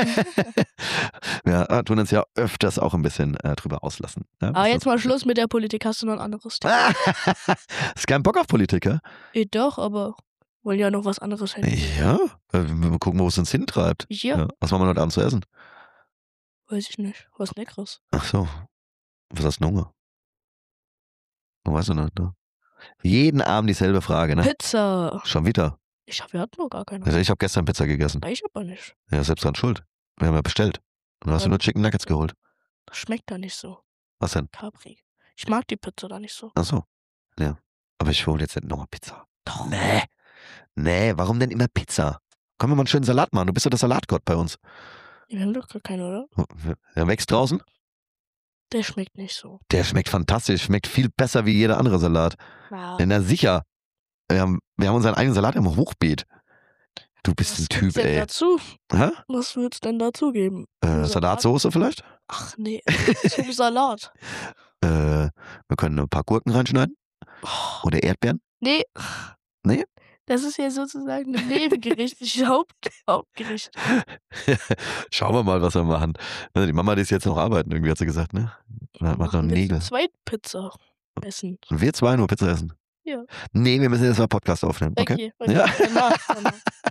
Wir tun uns ja öfters auch ein bisschen äh, drüber auslassen. Ne? Aber jetzt mal Schluss mit der Politik. Hast du noch ein anderes Thema? Ist kein Bock auf Politiker. Eh, doch, aber wollen ja noch was anderes hin. Ja, äh, wir gucken, wo es uns hintreibt. Ja, Ja. Was machen wir heute Abend zu essen? weiß ich nicht. Was Leckeres. Ach so. Was hast du Hunger? Man weiß du nicht, ne? Jeden Abend dieselbe Frage, ne? Pizza. Schon wieder. Ich hab, wir hatten noch gar keine. Also ich habe gestern Pizza gegessen. Ich aber nicht. Ja, selbst dran schuld. Wir haben ja bestellt. Und dann hast du Ja. nur Chicken Nuggets geholt. Das schmeckt da nicht so. Was denn? Capri. Ich mag die Pizza da nicht so. Ach so. Ja. Aber ich hole jetzt nicht nochmal Pizza. Doch. Nee. Nee, warum denn immer Pizza? Können wir mal einen schönen Salat machen? Du bist ja der Salatgott bei uns. Wir haben doch gar keinen, oder? Der wächst draußen? Der schmeckt nicht so. Der schmeckt fantastisch. Schmeckt viel besser wie jeder andere Salat. Ja. Na sicher. Wir haben, wir haben unseren eigenen Salat im Hochbeet. Du bist Was ein gibt's Typ, denn ey. dazu? Hä? Was würd's denn dazugeben? Äh, Salat? Salatsoße vielleicht? Ach nee, zum Salat. Äh, wir können ein paar Gurken reinschneiden. Oh, Oder Erdbeeren. nee. Nee? Das ist ja sozusagen ein Nebengericht, nicht Haupt Hauptgericht. Schauen wir mal, was wir machen. Die Mama, die ist jetzt noch arbeiten, irgendwie hat sie gesagt, ne? Macht noch Machen wir Nägel. zu zweit Pizza essen. Und wir zwei nur Pizza essen? Ja. Nee, wir müssen jetzt mal Podcast aufnehmen, okay? Okay, okay. Ja. Danach, danach.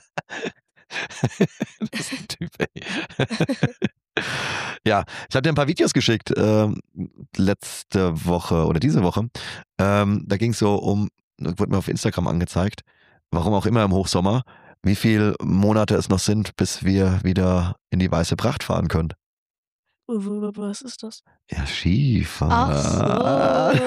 Das ist ein Typ, ey. Ja, ich habe dir ein paar Videos geschickt, ähm, letzte Woche oder diese Woche. Ähm, da ging es so um, wurde mir auf Instagram angezeigt, warum auch immer im Hochsommer, wie viele Monate es noch sind, bis wir wieder in die weiße Pracht fahren können. Was ist das? Ja, Skifahren. Ach so.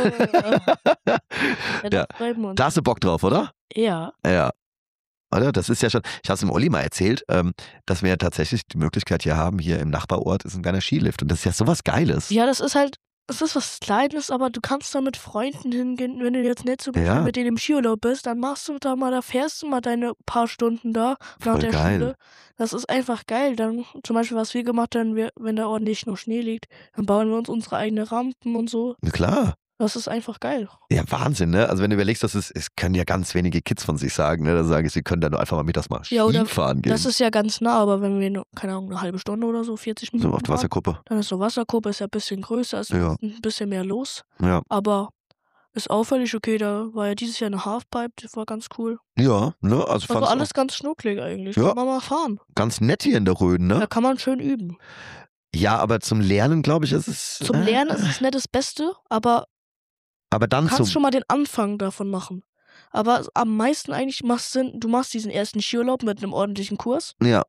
Ja, Ja, da freuen wir uns. da hast du Bock drauf, oder? Ja. Ja. Oder? Das ist ja schon, ich habe es dem Olli mal erzählt, ähm, dass wir ja tatsächlich die Möglichkeit hier haben, hier im Nachbarort ist ein kleiner Skilift und das ist ja sowas Geiles. Ja, das ist halt, das ist was Kleines, aber du kannst da mit Freunden hingehen. Wenn du jetzt nicht so Ja. mit denen im Skiurlaub bist, dann machst du da mal, da fährst du mal deine paar Stunden da nach Voll der geil. Schule. Das ist einfach geil. Dann zum Beispiel, was wir gemacht haben, wir, wenn da ordentlich noch Schnee liegt, dann bauen wir uns unsere eigenen Rampen und so. Na klar. Das ist einfach geil. Ja, Wahnsinn, ne? Also wenn du überlegst, das ist, es können ja ganz wenige Kids von sich sagen, ne? Da sage ich, sie können dann einfach mal mittags mal Ja, oder Skifahren gehen. Das ist ja ganz nah, aber wenn wir, nur, keine Ahnung, eine halbe Stunde oder so, vierzig Minuten So auf der fahren, Wasserkuppe. dann ist so Wasserkuppe, ist ja ein bisschen größer, ist Ja. ein bisschen mehr los. Ja. Aber ist auch völlig okay. Da war ja dieses Jahr eine Halfpipe, das war ganz cool. Ja, ne? Also Also fand's alles auch ganz schnucklig eigentlich. Ja. Kann man mal fahren. ganz nett hier in der Rhön, Da ne? kann man schön üben. Ja, aber zum Lernen, glaube ich, ist es. Zum äh, Lernen ist es nicht das Beste, aber Aber du dann kannst zum. schon mal den Anfang davon machen. Aber am meisten eigentlich machst Sinn, du machst diesen ersten Skiurlaub mit einem ordentlichen Kurs. Ja,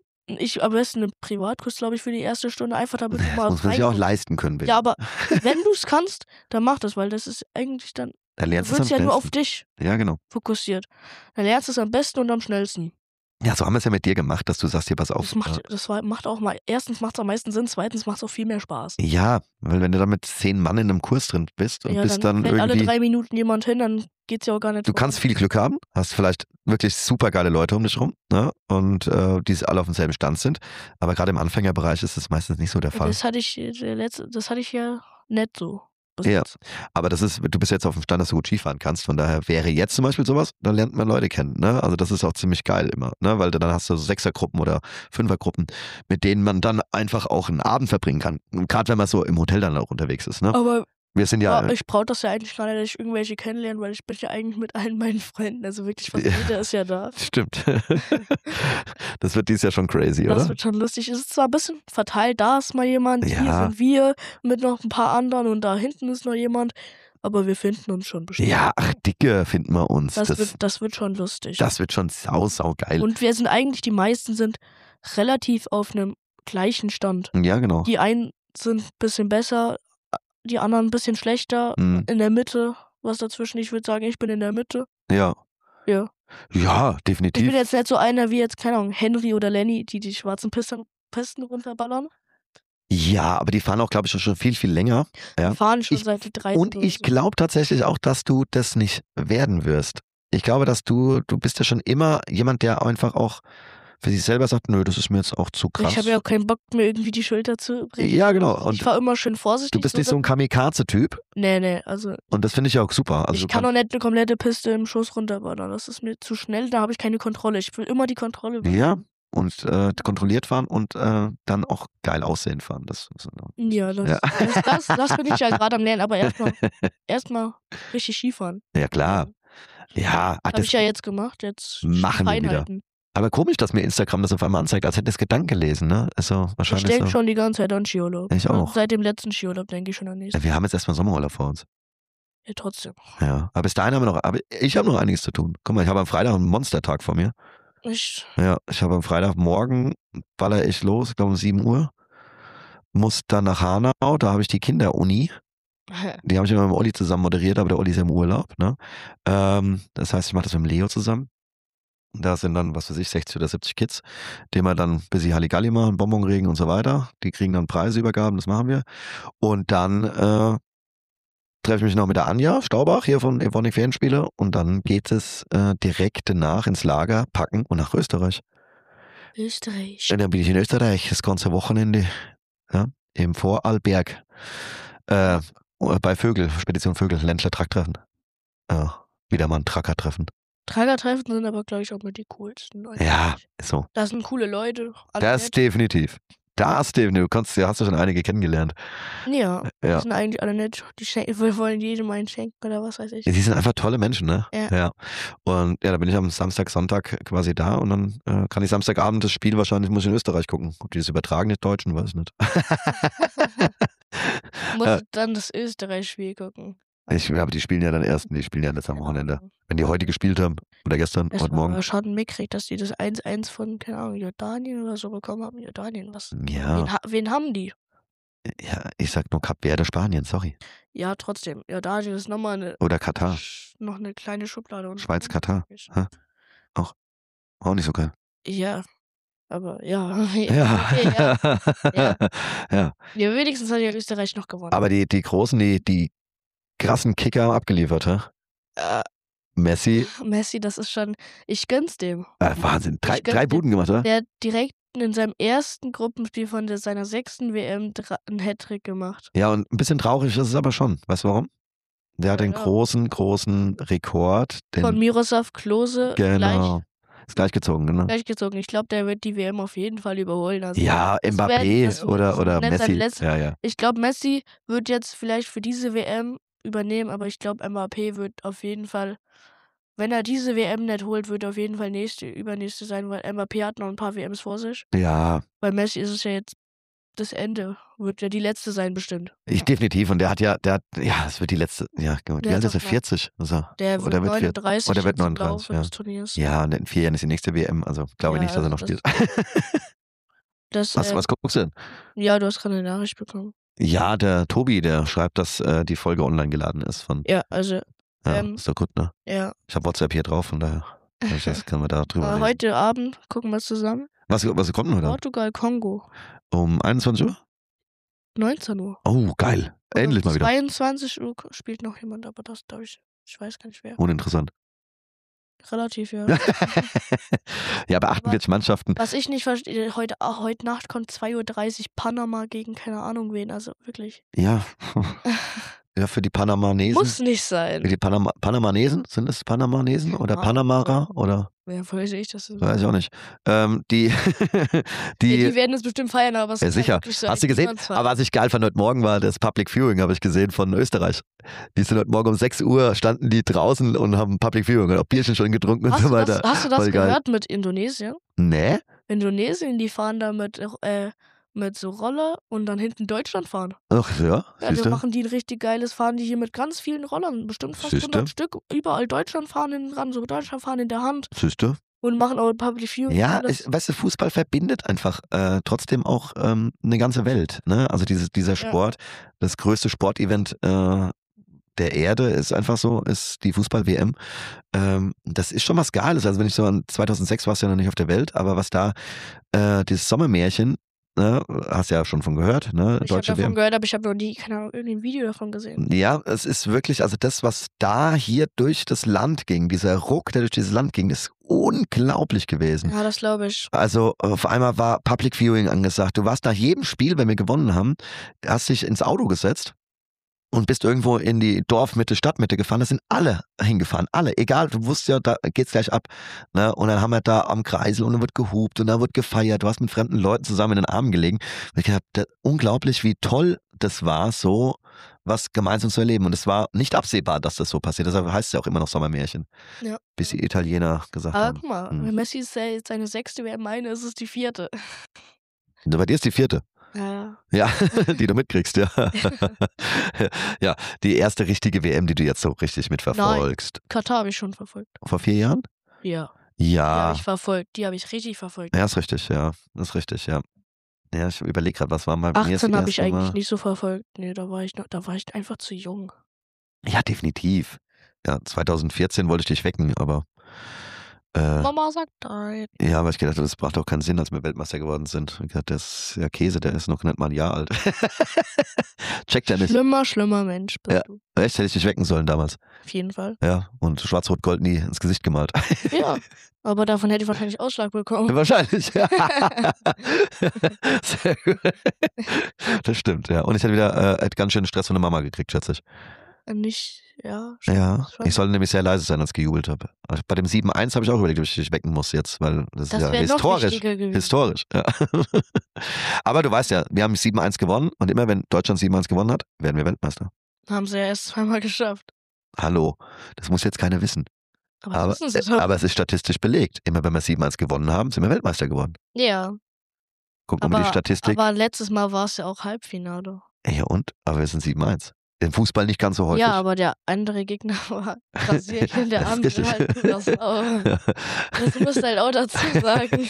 Ich am besten einen Privatkurs, glaube ich, für die erste Stunde, einfach damit du das mal muss man sich auch reinkommst. leisten können, bitte. Ja, aber wenn du es kannst, dann mach das, weil das ist eigentlich dann, Dann du lernst du es wirst am ja nur auf besten. dich Ja, genau. fokussiert. Dann lernst du es am besten und am schnellsten. Ja, so haben wir es ja mit dir gemacht, dass du sagst, hier, pass auf. Das macht, äh, das war, macht auch mal, erstens macht es am meisten Sinn, zweitens macht es auch viel mehr Spaß. Ja, weil wenn du dann mit zehn Mann in einem Kurs drin bist und Ja, bist dann dann fällt alle irgendwie. drei Minuten jemand hin, dann geht's ja auch gar nicht Du voran. kannst viel Glück haben, hast vielleicht wirklich super geile Leute um dich rum, ne? Und äh, die alle auf demselben Stand sind. Aber gerade im Anfängerbereich ist das meistens nicht so der Fall. Das hatte ich, äh, der letzte, das hatte ich ja nicht so. bis Ja. jetzt. Aber das ist, du bist jetzt auf dem Stand, dass du gut Skifahren kannst. Von daher wäre jetzt zum Beispiel sowas, da lernt man Leute kennen. Ne? Also das ist auch ziemlich geil immer, ne? Weil dann hast du so Sechsergruppen oder Fünfergruppen, mit denen man dann einfach auch einen Abend verbringen kann. Gerade wenn man so im Hotel dann auch unterwegs ist. Ne? Aber Wir sind ja. ja, ich brauche das ja eigentlich gar nicht, dass ich irgendwelche kennenlerne, weil ich bin ja eigentlich mit allen meinen Freunden, also wirklich fast Ja. jeder ist ja da. Stimmt. Das wird dieses Jahr schon crazy, Das oder? wird schon lustig. Es ist zwar ein bisschen verteilt, da ist mal jemand, hier Ja. sind wir mit noch ein paar anderen und da hinten ist noch jemand, aber wir finden uns schon bestimmt. Ja, ach, dicke finden wir uns. Das, Das, wird, das wird schon lustig. das wird schon sau, sau geil. Und wir sind eigentlich, die meisten sind relativ auf einem gleichen Stand. Ja, genau. Die einen sind ein bisschen besser, die anderen ein bisschen schlechter, Mhm. in der Mitte, was dazwischen. Ich würde sagen, ich bin in der Mitte. Ja. Ja. Ja, Ich bin definitiv. jetzt nicht so einer wie jetzt, keine Ahnung, Henry oder Lenny, die die schwarzen Pisten, Pisten runterballern. Ja, aber die fahren auch, glaube ich, schon viel, viel länger. Ja. Die fahren schon Ich- seit dreizehn Und oder ich so. glaube tatsächlich auch, dass du das nicht werden wirst. Ich glaube, dass du, du bist ja schon immer jemand, der einfach auch für sich selber sagt, nö, das ist mir jetzt auch zu krass. Ich habe ja auch keinen Bock, mir irgendwie die Schulter zu brechen. Ja, genau. Ich Und fahre immer schön vorsichtig. du bist nicht so ein runter. Kamikaze-Typ. Nee, nee, also Und das finde ich ja auch super. Also ich du kann kannst- doch nicht eine komplette Piste im Schuss runterballern. Das ist mir zu schnell, da habe ich keine Kontrolle. Ich will immer die Kontrolle. behalten. Ja, und äh, kontrolliert fahren und äh, dann auch geil aussehen fahren. Das, das, Ja, das, Ja. das, das, das bin ich ja gerade am Lernen, aber erstmal erstmal richtig Skifahren. ja, klar. Ja, ach, Habe das, ich ja jetzt gemacht. Jetzt Machen wir wieder. Einheiten. aber komisch, dass mir Instagram das auf einmal anzeigt, als hätte es Gedanken gelesen, ne? Also Ich wahrscheinlich denke so. schon die ganze Zeit an Skiurlaub. Ich auch. Seit dem letzten Skiurlaub denke ich schon an nächsten. Ja, wir haben jetzt erstmal Sommerurlaub vor uns. Ja, trotzdem. Ja. Aber bis dahin haben wir noch, aber ich habe noch einiges zu tun. Guck mal, ich habe am Freitag einen Monstertag vor mir. Ich, Ja, ich habe am Freitagmorgen, baller ich los, ich glaube um sieben Uhr. Muss dann nach Hanau, da habe ich die Kinderuni. Die habe ich immer mit Olli zusammen moderiert, aber der Olli ist ja im Urlaub. Ne? Ähm, das heißt, ich mache das mit dem Leo zusammen. Da sind dann, was weiß ich, sechzig oder siebzig Kids, denen wir dann ein bisschen Halligalli machen, Bonbonregen und so weiter. Die kriegen dann Preiseübergaben, das machen wir. Und dann äh, treffe ich mich noch mit der Anja Staubach hier von Evonik Ferienspiele und dann geht es äh, direkt danach ins Lager packen und nach Österreich. Österreich. Und dann bin ich in Österreich das ganze Wochenende, ja, im Vorarlberg äh, bei Vögel, Spedition Vögel, Ländler Tracktreffen. Ja, wieder mal ein Tracker-Treffen. Tragertreffen sind aber, glaube ich, auch mit die coolsten. Ja, so. Das sind coole Leute. Das nett. definitiv. Das definitiv. Du kannst, ja, hast du schon einige kennengelernt. Ja, ja. Die sind eigentlich alle nett. Die schenken, wir wollen jedem einen schenken oder was weiß ich. Die sind einfach tolle Menschen, ne? Ja. ja. Und ja, da bin ich am Samstag, Sonntag quasi da und dann äh, kann ich Samstagabend das Spiel wahrscheinlich, muss ich in Österreich gucken. Ob die das übertragen, die Deutschen, weiß ich nicht. Muss ja. dann das Österreich-Spiel gucken. Ich, aber die spielen ja dann erst, die spielen ja das am Wochenende. Wenn die heute gespielt haben oder gestern, es heute Morgen. Aber schon mitkriegt, dass die das eins eins von, keine Ahnung, Jordanien oder so bekommen haben. Jordanien, was? Ja. Wen, wen haben die? Ja, ich sag nur Kap Verde, Spanien, sorry. Ja, trotzdem. Jordanien ist nochmal eine. Oder Katar. Noch eine kleine Schublade. Und Schweiz, Katar. Ha? Auch, auch nicht so geil. Ja. Aber ja. Ja. Okay, ja. ja. ja. Ja, wenigstens hat ja Österreich noch gewonnen. Aber die, die Großen, die, die krassen Kicker haben abgeliefert, hä? Äh, Messi. Messi, das ist schon. Ich gönn's dem. Äh, Wahnsinn. Drei, drei Buden gemacht, oder? Der hat direkt in seinem ersten Gruppenspiel von der, seiner sechsten W M einen Hattrick gemacht. Ja, und ein bisschen traurig ist es aber schon. Weißt du warum? Der ja, hat den ja. großen, großen Rekord. Den von Miroslav Klose. Genau. Gleich. Ist gleichgezogen, genau. Gleichgezogen. Ich glaube, der wird die W M auf jeden Fall überholen. Also ja, Mbappé das wär, das oder, oder Messi. Ja, ja. Ich glaube, Messi wird jetzt vielleicht für diese W M übernehmen, aber ich glaube, Mbappé wird auf jeden Fall, wenn er diese W M nicht holt, wird er auf jeden Fall nächste, übernächste sein, weil Mbappé hat noch ein paar W Ms vor sich. Ja. Bei Messi ist es ja jetzt das Ende, wird ja die letzte sein bestimmt. Ich definitiv und der hat ja, der hat, ja, es wird die letzte, ja, wie alt ist er, vierzig? Also, der wird oder neununddreißig. Oder wird neununddreißig, ja. Des Turniers. Ja, und in vier Jahren ist die nächste W M, also glaube ich ja, nicht, dass er noch das, spielt. das, was, äh, was guckst du denn? Ja, du hast gerade eine Nachricht bekommen. Ja, der Tobi, der schreibt, dass äh, die Folge online geladen ist von. Ja, also. Ja, ähm, ist doch gut, ne? Ja. Ich habe WhatsApp hier drauf, von daher das können wir da drüber reden. Heute Abend gucken wir zusammen. Was, was kommt denn heute? Portugal, Kongo. Um einundzwanzig Uhr? neunzehn Uhr. Oh, geil. Endlich mal wieder. zweiundzwanzig Uhr spielt noch jemand, aber das glaube ich, ich weiß gar nicht wer. Uninteressant. Relativ, ja. ja, bei achtundvierzig aber Mannschaften. Was ich nicht verstehe, heute, heute Nacht kommt zwei Uhr dreißig Panama gegen keine Ahnung wen, also wirklich. Ja. Ja, für die Panamanesen. Muss nicht sein. Für die Panama Panamanesen? Sind es Panamanesen oder ah, Panamara? Oder? Ja, weiß ich das. Weiß ich auch nicht. Ähm, die, die, ja, die werden es bestimmt feiern, aber es ja, ist sicher. Halt so Hast du gesehen? Aber was ich geil fand heute Morgen war das Public Viewing, habe ich gesehen von Österreich. Die sind heute Morgen um sechs Uhr, standen die draußen und haben Public Viewing und auch Bierchen schon getrunken hast und so weiter. Das, hast du das Voll gehört geil. Mit Indonesien? Nee. Indonesien, die fahren da mit, äh, mit so Roller und dann hinten Deutschland fahren. Ach ja, ja da machen die ein richtig geiles, fahren die hier mit ganz vielen Rollern, bestimmt fast Siehste? hundert Stück, überall Deutschland fahren hinten dran, so Deutschland fahren in der Hand. Siehste? Und machen auch Public Viewing. Ja, es, weißt du, Fußball verbindet einfach äh, trotzdem auch ähm, eine ganze Welt. Ne? Also dieses, dieser Sport, ja. Das größte Sportevent äh, der Erde ist einfach so, ist die Fußball-W M. Ähm, das ist schon was Geiles. Also wenn ich so an zweitausendsechs warst du ja noch nicht auf der Welt, aber was da, äh, dieses Sommermärchen, ne, hast du ja schon von gehört, ne? Ich habe davon gehört, aber ich habe noch nie, keine Ahnung, irgendein Video davon gesehen. Ja, es ist wirklich, also das, was da hier durch das Land ging, dieser Ruck, der durch dieses Land ging, ist unglaublich gewesen. Ja, das glaube ich. Also auf einmal war Public Viewing angesagt. Du warst nach jedem Spiel, wenn wir gewonnen haben, hast dich ins Auto gesetzt und bist irgendwo in die Dorfmitte, Stadtmitte gefahren. Da sind alle hingefahren, alle. Egal, du wusstest ja, da geht's gleich ab. Ne? Und dann haben wir da am Kreisel und dann wird gehupt und dann wird gefeiert. Du hast mit fremden Leuten zusammen in den Armen gelegen. Und ich dachte, unglaublich, wie toll das war, so was gemeinsam zu erleben. Und es war nicht absehbar, dass das so passiert. Deshalb heißt es ja auch immer noch Sommermärchen. Ja. Bis die Italiener gesagt Aber haben. Aber guck mal, hm. Messi ist ja jetzt seine sechste, wer meine, ist es die vierte. Bei dir ist die vierte. Ja. Ja, die du mitkriegst, ja. Ja, die erste richtige W M, die du jetzt so richtig mitverfolgst. Nein, Katar habe ich schon verfolgt. Vor vier Jahren? Ja. Ja. Die habe ich verfolgt, die habe ich richtig verfolgt. Ja, ist richtig, ja. Das ist richtig, ja. Ja, ich überlege gerade, was war mal bei mir das achtzehn habe ich erste eigentlich Mal? nicht so verfolgt. Nee, da war ich noch, da war ich einfach zu jung. Ja, definitiv. Ja, zwanzig vierzehn wollte ich dich wecken, aber äh, Mama sagt nein. ja, aber ich gedacht, das macht auch keinen Sinn, als wir Weltmeister geworden sind. Ich gedacht, das ist ja Käse, der ist noch nicht mal ein Jahr alt. Checkt ja nicht. Schlimmer, schlimmer Mensch bist Ja. du. Echt, hätte ich dich wecken sollen damals. Auf jeden Fall. Ja, und Schwarz-Rot-Gold nie ins Gesicht gemalt. Ja, aber davon hätte ich wahrscheinlich Ausschlag bekommen. Wahrscheinlich, ja. Sehr gut. Das stimmt, ja. Und ich hätte wieder äh, ganz schön Stress von der Mama gekriegt, schätze ich. Nicht, ja. Ja, schon. ich sollte nämlich sehr leise sein, als ich gejubelt habe. Also bei dem sieben eins habe ich auch überlegt, ob ich dich wecken muss jetzt, weil das, Das ist ja wäre noch historisch. wichtiger gewesen. Historisch, ja. Aber du weißt ja, wir haben sieben eins gewonnen und immer wenn Deutschland sieben eins gewonnen hat, werden wir Weltmeister. Haben sie ja erst zweimal geschafft. Hallo, das muss jetzt keiner wissen. Aber, Aber, wissen sie doch. aber es ist statistisch belegt. Immer wenn wir sieben eins gewonnen haben, sind wir Weltmeister geworden. Ja, Guck mal aber, die Statistik. aber letztes Mal war es ja auch Halbfinale. Ja und? Aber wir sind sieben eins. Im Fußball nicht ganz so häufig. Ja, aber der andere Gegner war Brasilien, der Das ist andere richtig. halt Curaçao. Ja. Das musst du halt auch dazu sagen.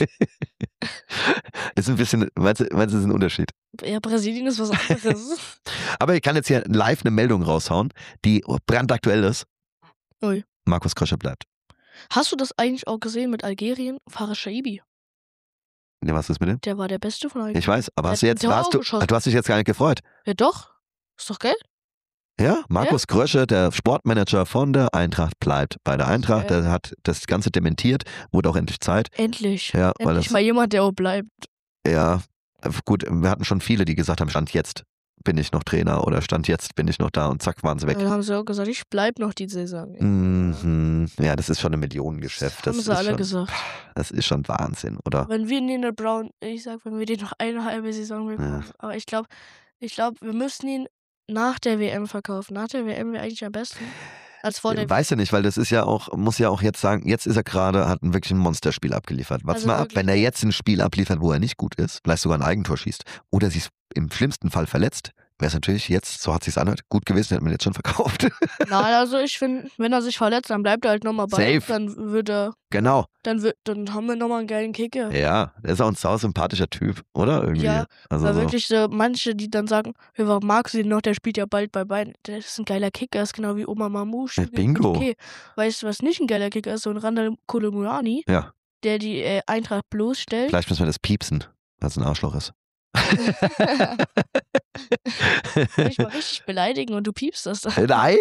Ist ein bisschen, meinst du, meinst du, ist ein Unterschied? Ja, Brasilien ist was anderes. Aber ich kann jetzt hier live eine Meldung raushauen, die brandaktuell ist. Ui. Markus Krösche bleibt. Hast du das eigentlich auch gesehen mit Algerien? Fares Shaibi. Ne, was ist mit dem? Der war der Beste von Algerien. Ich weiß, aber Der hast du hat jetzt, ein Tor warst du, geschossen. du hast dich jetzt gar nicht gefreut. Ja, doch. Ist doch geil. Ja, Markus Krösche, der Sportmanager von der Eintracht, bleibt bei der Eintracht. Ja. Der hat das Ganze dementiert, wurde auch endlich Zeit. Endlich. Ja, weil Endlich das, mal jemand, der auch bleibt. ja, gut, wir hatten schon viele, die gesagt haben, Stand jetzt bin ich noch Trainer oder Stand jetzt bin ich noch da und zack, waren sie weg. Dann haben sie auch gesagt, ich bleib noch die Saison. Mhm. Ja, das ist schon ein Millionengeschäft. Das haben sie ist alle schon, gesagt. Das ist schon Wahnsinn, oder? Wenn wir ihn in Brown, ich sag, wenn wir den noch eine halbe Saison bekommen. Ja. Aber ich glaube, ich glaube, wir müssen ihn nach der W M verkaufen. Nach der W M wäre eigentlich am besten. Als vor der Weiß ja nicht, weil das ist ja auch, muss ja auch jetzt sagen, jetzt ist er gerade, hat ein wirklich ein Monsterspiel abgeliefert. Warte Also mal ab, wirklich. wenn er jetzt ein Spiel abliefert, wo er nicht gut ist, vielleicht sogar ein Eigentor schießt oder sich im schlimmsten Fall verletzt, wäre es natürlich jetzt, so hat sich's anhört, gut gewesen, hätte man jetzt schon verkauft. Nein, also ich finde, wenn er sich verletzt, dann bleibt er halt nochmal bei. Safe. Dann wird er, Genau. dann wird, dann haben wir nochmal einen geilen Kicker. Ja, der ist auch ein sau sympathischer Typ, oder? Irgendwie. Ja, also Weil so. wirklich so manche, die dann sagen, hey, warum magst du den noch, der spielt ja bald bei Bayern. Der ist ein geiler Kicker, ist genau wie Oma Mamouche. Ja, Bingo. Okay, weißt du, was nicht ein geiler Kicker ist? So ein Randall Kolomuani, Ja, der die äh, Eintracht bloßstellt. vielleicht müssen wir das piepsen, weil es ein Arschloch ist. Soll ich mal richtig beleidigen und du piepst das dann. Nein,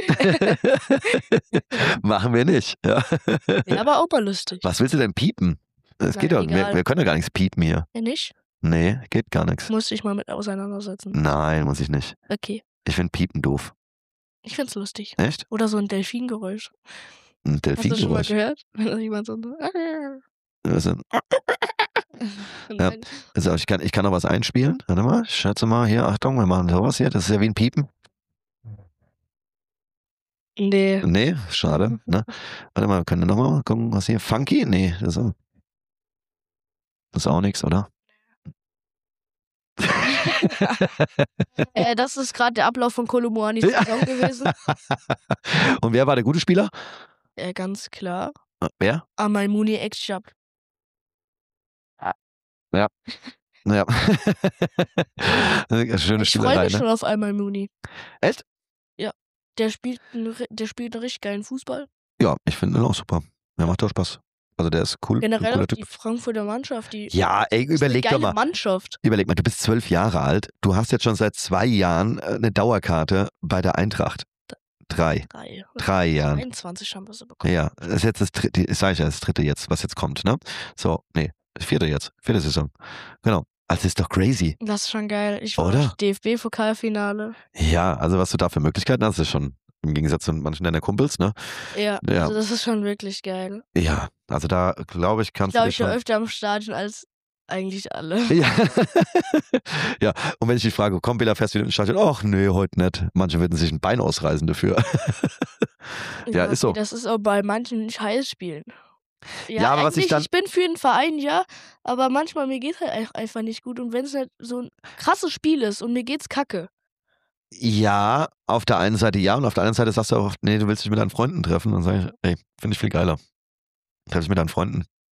machen wir nicht. Ja. Ja, aber auch mal lustig. Was willst du denn piepen? Es Na, geht doch, wir, egal. wir können ja gar nichts piepen hier. Ja, nicht? Nee, geht gar nichts. Muss ich mal mit auseinandersetzen. Nein, muss ich nicht. Okay. Ich finde Piepen doof. Ich find's lustig. Echt? Oder so ein Delfingeräusch. Ein Hast du das schon mal Delfingeräusch. gehört? Wenn da jemand so. Also, Nein. also ich, kann, ich kann noch was einspielen. Warte mal, ich schätze mal hier, Achtung, wir machen sowas hier. Das ist ja wie ein Piepen. Nee. Nee, schade. Ne? Warte mal, wir können nochmal gucken, was hier. Funky? Nee, das ist, auch- das ist auch nichts, oder? äh, das ist gerade der Ablauf von Kolomuanis Ja. Saison gewesen. Und wer war der gute Spieler? Äh, ganz klar. Äh, Wer? Amalmuni Ex-Shab. Ja. Schöne Ich freue Spielerei, mich ne? schon auf Amalmuni. Echt? Ja. Der spielt, einen, ri- der spielt einen richtig geilen Fußball. Ja, ich finde ihn auch super. Der macht auch Spaß. Also der ist cool. Generell ein cooler auch die Typ. Frankfurter Mannschaft, die Ja, ey, ist überleg eine doch geile mal. Mannschaft. Überleg mal, du bist zwölf Jahre alt. Du hast jetzt schon seit zwei Jahren äh, eine Dauerkarte bei der Eintracht. Drei. Drei. Drei Jahren. einundzwanzig haben wir sie bekommen. Ja, das ist jetzt das dritte, ich sag ja, das dritte jetzt, was jetzt kommt, ne? So, nee, das vierte jetzt. Vierte Saison. Genau. Also ist doch crazy. Das ist schon geil. Ich war Oder? D F B-Pokalfinale. Ja, also was du da für Möglichkeiten hast, ist schon im Gegensatz zu manchen deiner Kumpels, ne? Ja, Ja. also das ist schon wirklich geil. Ja, also da glaube ich, Ich kannst glaube, du ich dich war mal... öfter am Stadion als eigentlich alle. Ja. Ja, und wenn ich dich frage, komm, Bela, fährst du wieder ins Stadion? Ach nee, heute nicht. Manche würden sich ein Bein ausreißen dafür. Ja, ist so. okay, Das ist auch bei manchen Scheiß spielen. Ja, Ja, aber was ich eigentlich, dann- ich bin für den Verein, ja, aber manchmal mir geht's halt ein- einfach nicht gut. Und wenn es halt so ein krasses Spiel ist und mir geht's kacke. Ja, auf der einen Seite ja und auf der anderen Seite sagst du auch, nee, du willst dich mit deinen Freunden treffen und sag ich, ey, finde ich viel geiler. Treff dich mit deinen Freunden.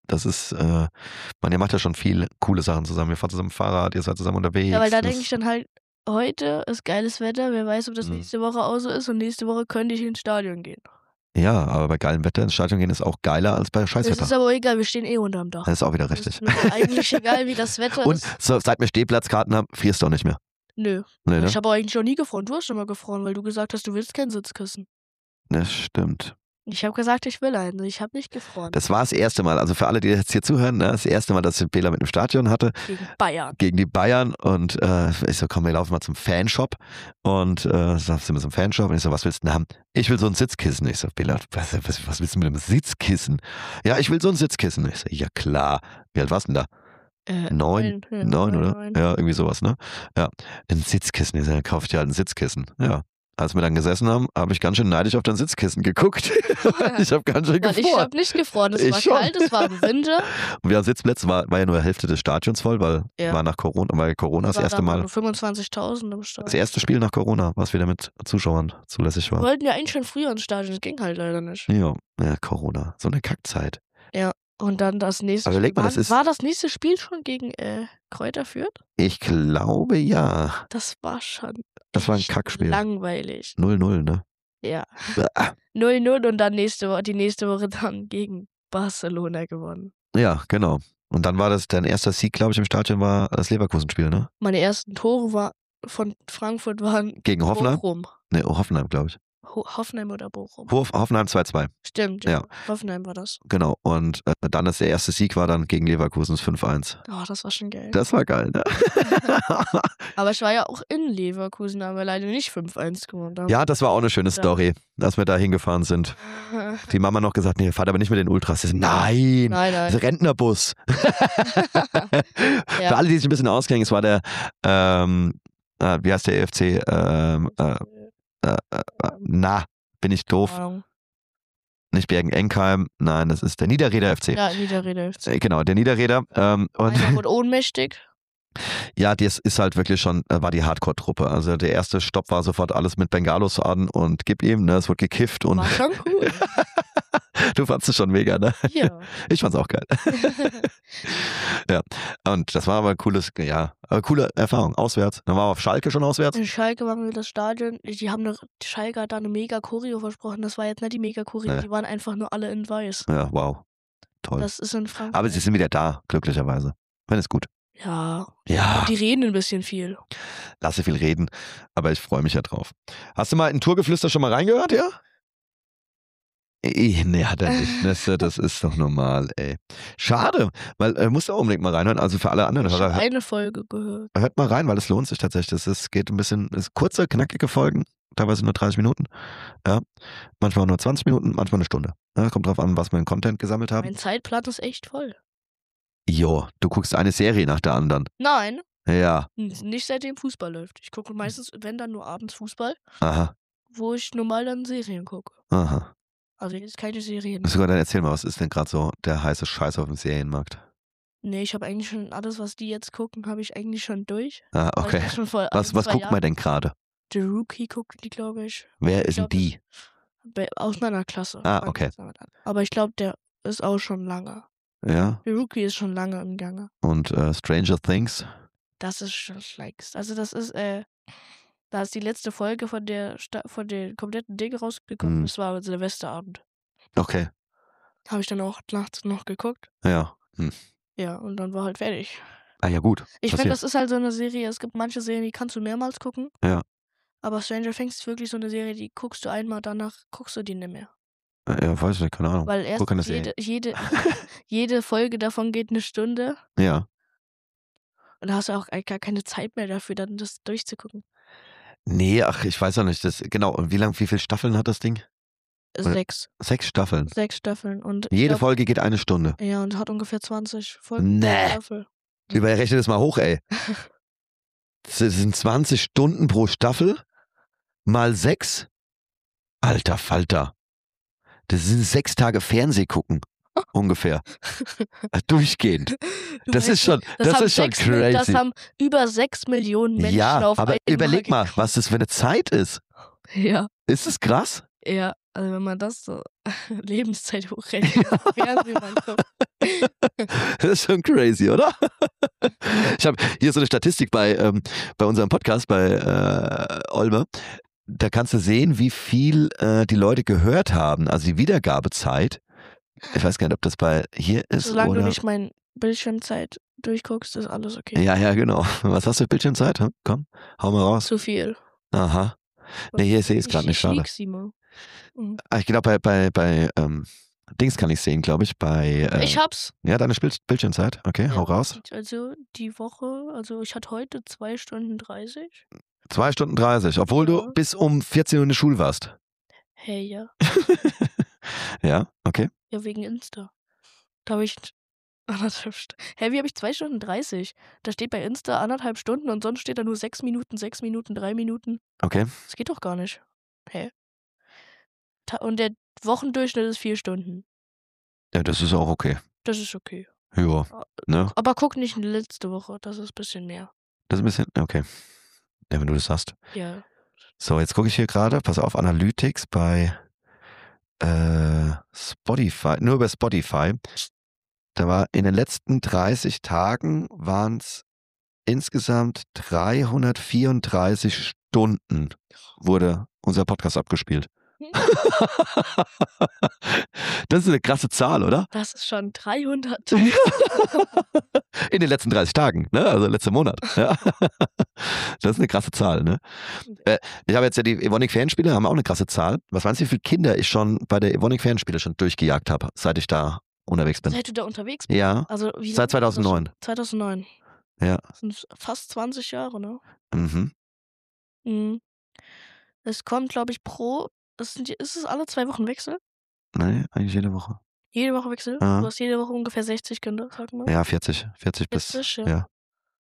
das ist, äh, man, ihr macht ja schon viele coole Sachen zusammen. Ihr fahrt zusammen Fahrrad, ihr seid zusammen unterwegs. Ja, weil da das, denke ich dann halt, heute ist geiles Wetter, wer weiß, ob das Mhm. nächste Woche auch so ist und nächste Woche könnte ich ins Stadion gehen. Ja, aber bei geilem Wetter ins Stadion gehen ist auch geiler als bei Es Scheißwetter. ist aber egal, wir stehen eh unterm Dach. Das ist auch wieder Das richtig. ist mir eigentlich egal, wie das Wetter Und ist. so, seit wir Stehplatzkarten haben, frierst du auch nicht mehr. Nö. Nee, ne? Ich habe eigentlich noch nie gefroren. Du hast schon mal gefroren, weil du gesagt hast, du willst kein Sitzkissen. Das stimmt. Ich habe gesagt, ich will einen. Ich habe nicht gefroren. Das war das erste Mal, also für alle, die jetzt hier zuhören, ne, das erste Mal, dass ich Bela mit dem Stadion hatte. Gegen Bayern. Gegen die Bayern und äh, ich so, komm, wir laufen mal zum Fanshop und äh, so, sind wir zum Fanshop und ich so, was willst du denn haben? Ich will so ein Sitzkissen. Ich so, Bela, was, was, was willst du mit einem Sitzkissen? Ja, ich will so ein Sitzkissen. Ich so, ja klar. Wie alt warst du denn da? Äh, Neun? ja, Neun, oder? neun. Ja, irgendwie sowas, ne? Ja, ein Sitzkissen. Ich so, dann kauf ich dir halt ein Sitzkissen. Ja. Als wir dann gesessen haben, habe ich ganz schön neidisch auf dein Sitzkissen geguckt. ich habe ganz schön Weil ich gefroren. habe nicht gefroren. Es Ich war schon. kalt, es war im Winter. Und wir haben Sitzplätze, war, war ja nur die Hälfte des Stadions voll, weil Ja. war nach Corona, weil Corona das War erste da Mal, nur fünfundzwanzigtausend im das Stadion. erste Spiel nach Corona, was wieder mit Zuschauern zulässig Wir war. wollten ja eigentlich schon früher ins Stadion, das ging halt leider nicht. Ja, ja, Corona, so eine Kackzeit. Ja. Und dann das nächste Aber überleg Spiel. mal, das war, ist- war das nächste Spiel schon gegen äh, Kräuter Fürth? Ich glaube ja. Das war schon Das war ein echt Kackspiel. langweilig. null null, ne? Ja. Ah. null null und dann nächste Woche, die nächste Woche dann gegen Barcelona gewonnen. Ja, genau. Und dann war das, dein erster Sieg, glaube ich, im Stadion war das Leverkusen-Spiel, ne? Meine ersten Tore war, von Frankfurt waren Gegen Hoffenheim? Bochum. Ne, Hoffenheim, glaube ich. Ho Hoffenheim oder Bochum? Hof, Hoffenheim zwei zwei. Stimmt, ja. Hoffenheim war das. Genau. Und äh, dann ist der erste Sieg war dann gegen Leverkusen fünf eins. Oh, das war schon geil. Das war geil, ne? Aber ich war ja auch in Leverkusen, aber leider nicht fünf eins gewonnen. Ja, das war auch eine schöne Story, dass wir da hingefahren sind. Die Mama noch gesagt, nee, fahrt aber nicht mit den Ultras. Ich so, nein, Nein, das nein. ist Rentnerbus. Ja. Für alle, die sich ein bisschen auskennen, es war der, ähm, äh, wie heißt der E F C? Ähm, äh, äh, äh, na, bin ich doof. Ahnung. Nicht Bergen-Enkheim, nein, das ist der Niederrheder F C. Ja, Niederrede F C. Äh, Genau, der Niederrheder. Ähm, und Einer wurde ohnmächtig. ja, das ist halt wirklich schon, äh, war die Hardcore-Truppe. Also der erste Stopp war sofort alles mit Bengalos an und gib ihm, ne, es wurde gekifft und War schon cool. du fandst es schon mega, ne? Ja. Ich fand's auch geil. Ja, und das war aber ein cooles, ja, aber coole Erfahrung, auswärts. Dann waren wir auf Schalke schon auswärts. In Schalke waren wir das Stadion. Die haben eine, Schalke hat da eine mega Choreo versprochen. Das war jetzt nicht die mega Choreo, Nee. die waren einfach nur alle in weiß. Ja, wow, toll. Das ist in Frankreich. Aber sie sind wieder da, glücklicherweise. Wenn es gut. Ja. Ja, Die reden ein bisschen viel. lasse viel reden, aber ich freue mich ja drauf. Hast du mal in Tourgeflüster schon mal reingehört, ja? Eh, Nee, hat er nicht. Das, das ist doch normal, ey. Schade, weil äh, musst du auch unbedingt mal reinhören. Also für alle anderen Ich habe Hörer, hört, eine Folge gehört. hört mal rein, weil es lohnt sich tatsächlich. Das ist, geht ein bisschen, ist kurze, knackige Folgen, teilweise nur dreißig Minuten. Ja, manchmal nur zwanzig Minuten, manchmal eine Stunde. Ja, kommt drauf an, was wir in Content gesammelt haben. Mein Zeitplan ist echt voll. Jo, du guckst eine Serie nach der anderen. Nein, Ja, n- nicht seitdem Fußball läuft. Ich gucke meistens, wenn dann nur abends Fußball, aha, wo ich normal dann Serien gucke. aha. Also jetzt keine Serien. Sogar dann erzähl mal, was ist denn gerade so der heiße Scheiß auf dem Serienmarkt? Nee, ich habe eigentlich schon alles, was die jetzt gucken, habe ich eigentlich schon durch. Ah, Weil ich okay. das schon vor Was, ein, was zwei guckt Jahren- man denn gerade? The Rookie gucken die, glaube ich. Wer Ich ist denn glaub, die? Bei, aus meiner Klasse. Ah, fangen wir okay. jetzt damit an. Aber ich glaube, der ist auch schon lange. Ja, The Rookie ist schon lange im Gange. und äh, Stranger Things? Das ist schon schlecht. Also das ist, äh, da ist die letzte Folge von der Sta von den kompletten Ding rausgekommen. Mhm. Das war Silvesterabend. Okay, Habe ich dann auch nachts noch geguckt. ja. Hm. Ja, und dann war halt fertig. Ah ja, gut. Ich finde, passiert. das ist halt so eine Serie, es gibt manche Serien, die kannst du mehrmals gucken. Ja. Aber Stranger Things ist wirklich so eine Serie, die guckst du einmal, danach guckst du die nicht mehr. Äh, Ja, weiß ich nicht, keine Ahnung. Weil Guck keine erst jede, Serie. jede, jede Folge davon geht eine Stunde Ja. und da hast du auch gar keine Zeit mehr dafür, dann das durchzugucken. Nee, ach, ich weiß auch nicht. Das, genau, und wie lang, wie viele Staffeln hat das Ding? Oder- Sechs. Sechs Staffeln. Sechs Staffeln. Und ich Jede glaub, Folge geht eine Stunde. Ja, und hat ungefähr zwanzig Folgen. Nee. pro Staffel. Überrechne das mal hoch, ey. Das sind zwanzig Stunden pro Staffel mal sechs. Alter Falter. Das sind sechs Tage Fernseh gucken. Ungefähr. Durchgehend. Du Das weißt ist schon, das haben ist schon sechs Mil- Das crazy. haben über sechs Millionen Menschen Ja, auf aber einmal überleg mal, geguckt. was das für eine Zeit ist. Ja, Ist es krass? ja. Also wenn man das so Lebenszeit hochrechnet, Fernsehen man guckt. Das ist schon crazy, oder? Ich habe hier so eine Statistik bei, ähm, bei unserem Podcast, bei äh, Olme. Da kannst du sehen, wie viel äh, die Leute gehört haben, also die Wiedergabezeit. Ich weiß gar nicht, ob das bei hier ist Solange oder... du nicht meine Bildschirmzeit durchguckst, ist alles okay. Ja, ja, genau. Was hast du für Bildschirmzeit? Hm? Komm, hau mal raus. Zu viel. Aha. Nee, hier sehe ich es Ich, gerade nicht, ich schade. lieg sie mal. Mhm. Ah, ich glaube, bei, bei, bei ähm, Dings kann ich sehen, glaube ich. Bei, äh, Ich hab's. ja, deine Spiel Bildschirmzeit. Okay, Ja, hau raus. Also die Woche, also ich hatte heute zwei Stunden dreißig. Zwei Stunden dreißig, obwohl Ja. du bis um vierzehn Uhr in der Schule warst. Hey, ja. Ja, okay. Ja, wegen Insta. Da habe ich anderthalb Stunden. Hä, wie habe ich zwei Stunden dreißig? Da steht bei Insta anderthalb Stunden und sonst steht da nur sechs Minuten, sechs Minuten, drei Minuten. Okay. Das geht doch gar nicht. Hä? Ta- Und der Wochendurchschnitt ist vier Stunden. Ja, das ist auch okay. Das ist okay. Ja, ne? Aber guck nicht in die letzte Woche, das ist ein bisschen mehr. Das ist ein bisschen, okay. Ja, wenn du das sagst. Ja. So, jetzt gucke ich hier gerade, pass auf, Analytics bei äh, Spotify, nur über Spotify. Da war in den letzten dreißig Tagen waren es insgesamt dreihundertvierunddreißig Stunden wurde unser Podcast abgespielt. Das ist eine krasse Zahl, oder? Das ist schon dreihundert. In den letzten dreißig Tagen, ne? Also letzten Monat. Ja. Das ist eine krasse Zahl, ne? Äh, ich habe jetzt ja die Evonik Ferienspiele, haben auch eine krasse Zahl. Was meinst du, wie viele Kinder ich schon bei der Evonik Ferienspiele schon durchgejagt habe, seit ich da unterwegs bin? Seit du da unterwegs bist? Ja, Also, wie seit lange ist das zweitausendneun. schon? zweitausendneun. Ja. Das sind fast zwanzig Jahre, ne? Mhm. Mhm. Es kommt, glaube ich, pro. Das sind, die- ist es alle zwei Wochen Wechsel? Nee, eigentlich jede Woche. Jede Woche Wechsel? Ja. Du hast jede Woche ungefähr sechzig Kinder, sag mal. Ja, vierzig. vierzig bis. vierzig, ja. Ja.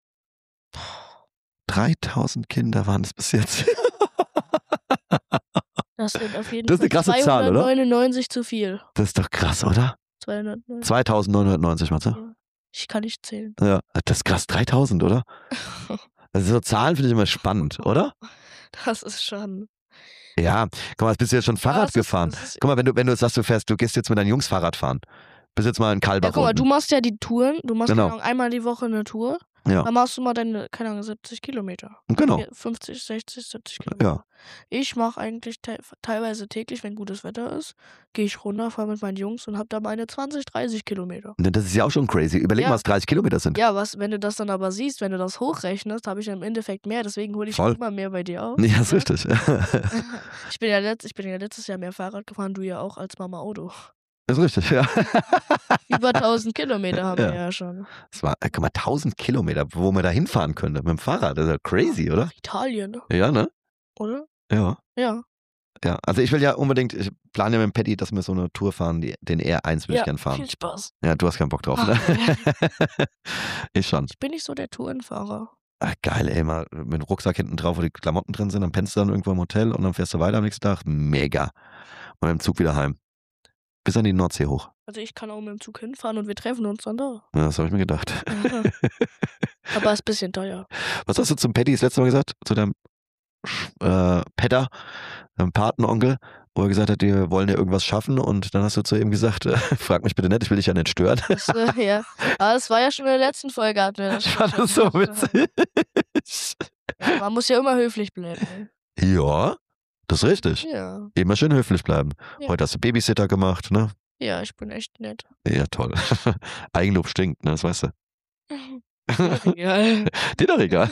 dreitausend Kinder waren es bis jetzt. Das sind auf jeden Das ist eine Fall krasse Zahl, oder? zweihundertneunundneunzig zu viel. Das ist doch krass, oder? zweihundertneunzig. zweitausendneunhundertneunzig, meinst du? Ja. Ich kann nicht zählen. Ja, das ist krass, dreitausend, oder? Also so Zahlen finde ich immer spannend, oder? Das ist schon. Ja, guck mal, jetzt bist du jetzt schon Fahrrad das ist- gefahren. das ist- Guck mal, wenn du, wenn du sagst, du fährst, du gehst jetzt mit deinen Jungs Fahrrad fahren. Bist jetzt mal in Kalbach Ja, guck mal, du unten. machst ja die Touren. Du machst Genau. keine Ahnung, einmal die Woche eine Tour. Ja, Dann machst du mal deine, keine Ahnung, siebzig Kilometer. genau. Ja, fünfzig, sechzig, siebzig Kilometer. Ja. Ich mache eigentlich te teilweise täglich, wenn gutes Wetter ist, gehe ich runter, fahre mit meinen Jungs und habe da meine zwanzig, dreißig Kilometer. Ne, Das ist ja auch schon crazy. Überleg Ja. mal, was dreißig Kilometer sind. Ja, was, wenn du das dann aber siehst, wenn du das hochrechnest, habe ich im Endeffekt mehr, deswegen hole ich Voll. immer mehr bei dir auf. Ja, ist ne? richtig. Ich bin ja, letzt, ich bin ja letztes Jahr mehr Fahrrad gefahren, du ja auch als Mama Auto. Ist richtig, ja. Über tausend Kilometer haben Ja. wir ja schon. Das war, äh, guck mal, tausend Kilometer, wo man da hinfahren könnte mit dem Fahrrad. Das ist ja crazy, oder? Nach Italien, ne? Ja, ne? Oder? Ja. Ja. Ja, also ich will ja unbedingt, ich plane ja mit dem Paddy, dass wir so eine Tour fahren, die, den R eins will ich Ja, gern fahren. viel Spaß. Ja, du hast keinen Bock drauf, Ach, ne? Ich schon. Ich bin nicht so der Tourenfahrer. Ach, geil, ey, mal mit dem Rucksack hinten drauf, wo die Klamotten drin sind, dann pennst du dann irgendwo im Hotel und dann fährst du weiter am nächsten Tag. Mega. Und im Zug wieder heim. Bis an die Nordsee hoch. Also ich kann auch mit dem Zug hinfahren und wir treffen uns dann da. Ja, das habe ich mir gedacht. Ja. Aber ist ein bisschen teuer. Was hast du zum Paddy das letzte Mal gesagt? Zu deinem Sch- äh, Petter, deinem Patenonkel, wo er gesagt hat, die wollen ja irgendwas schaffen und dann hast du zu ihm gesagt, äh, frag mich bitte nicht, ich will dich ja nicht stören. Das, äh, ja. Aber das war ja schon in der letzten Folge. Hatten wir das Ich schon fand das so gesagt. witzig. Ja, man muss ja immer höflich bleiben. Ja, das ist richtig. Ja. Immer schön höflich bleiben. Ja. Heute hast du Babysitter gemacht, ne? Ja, ich bin echt nett. Ja, toll. Eigenlob stinkt, ne? Das weißt du. Egal. Dir doch egal.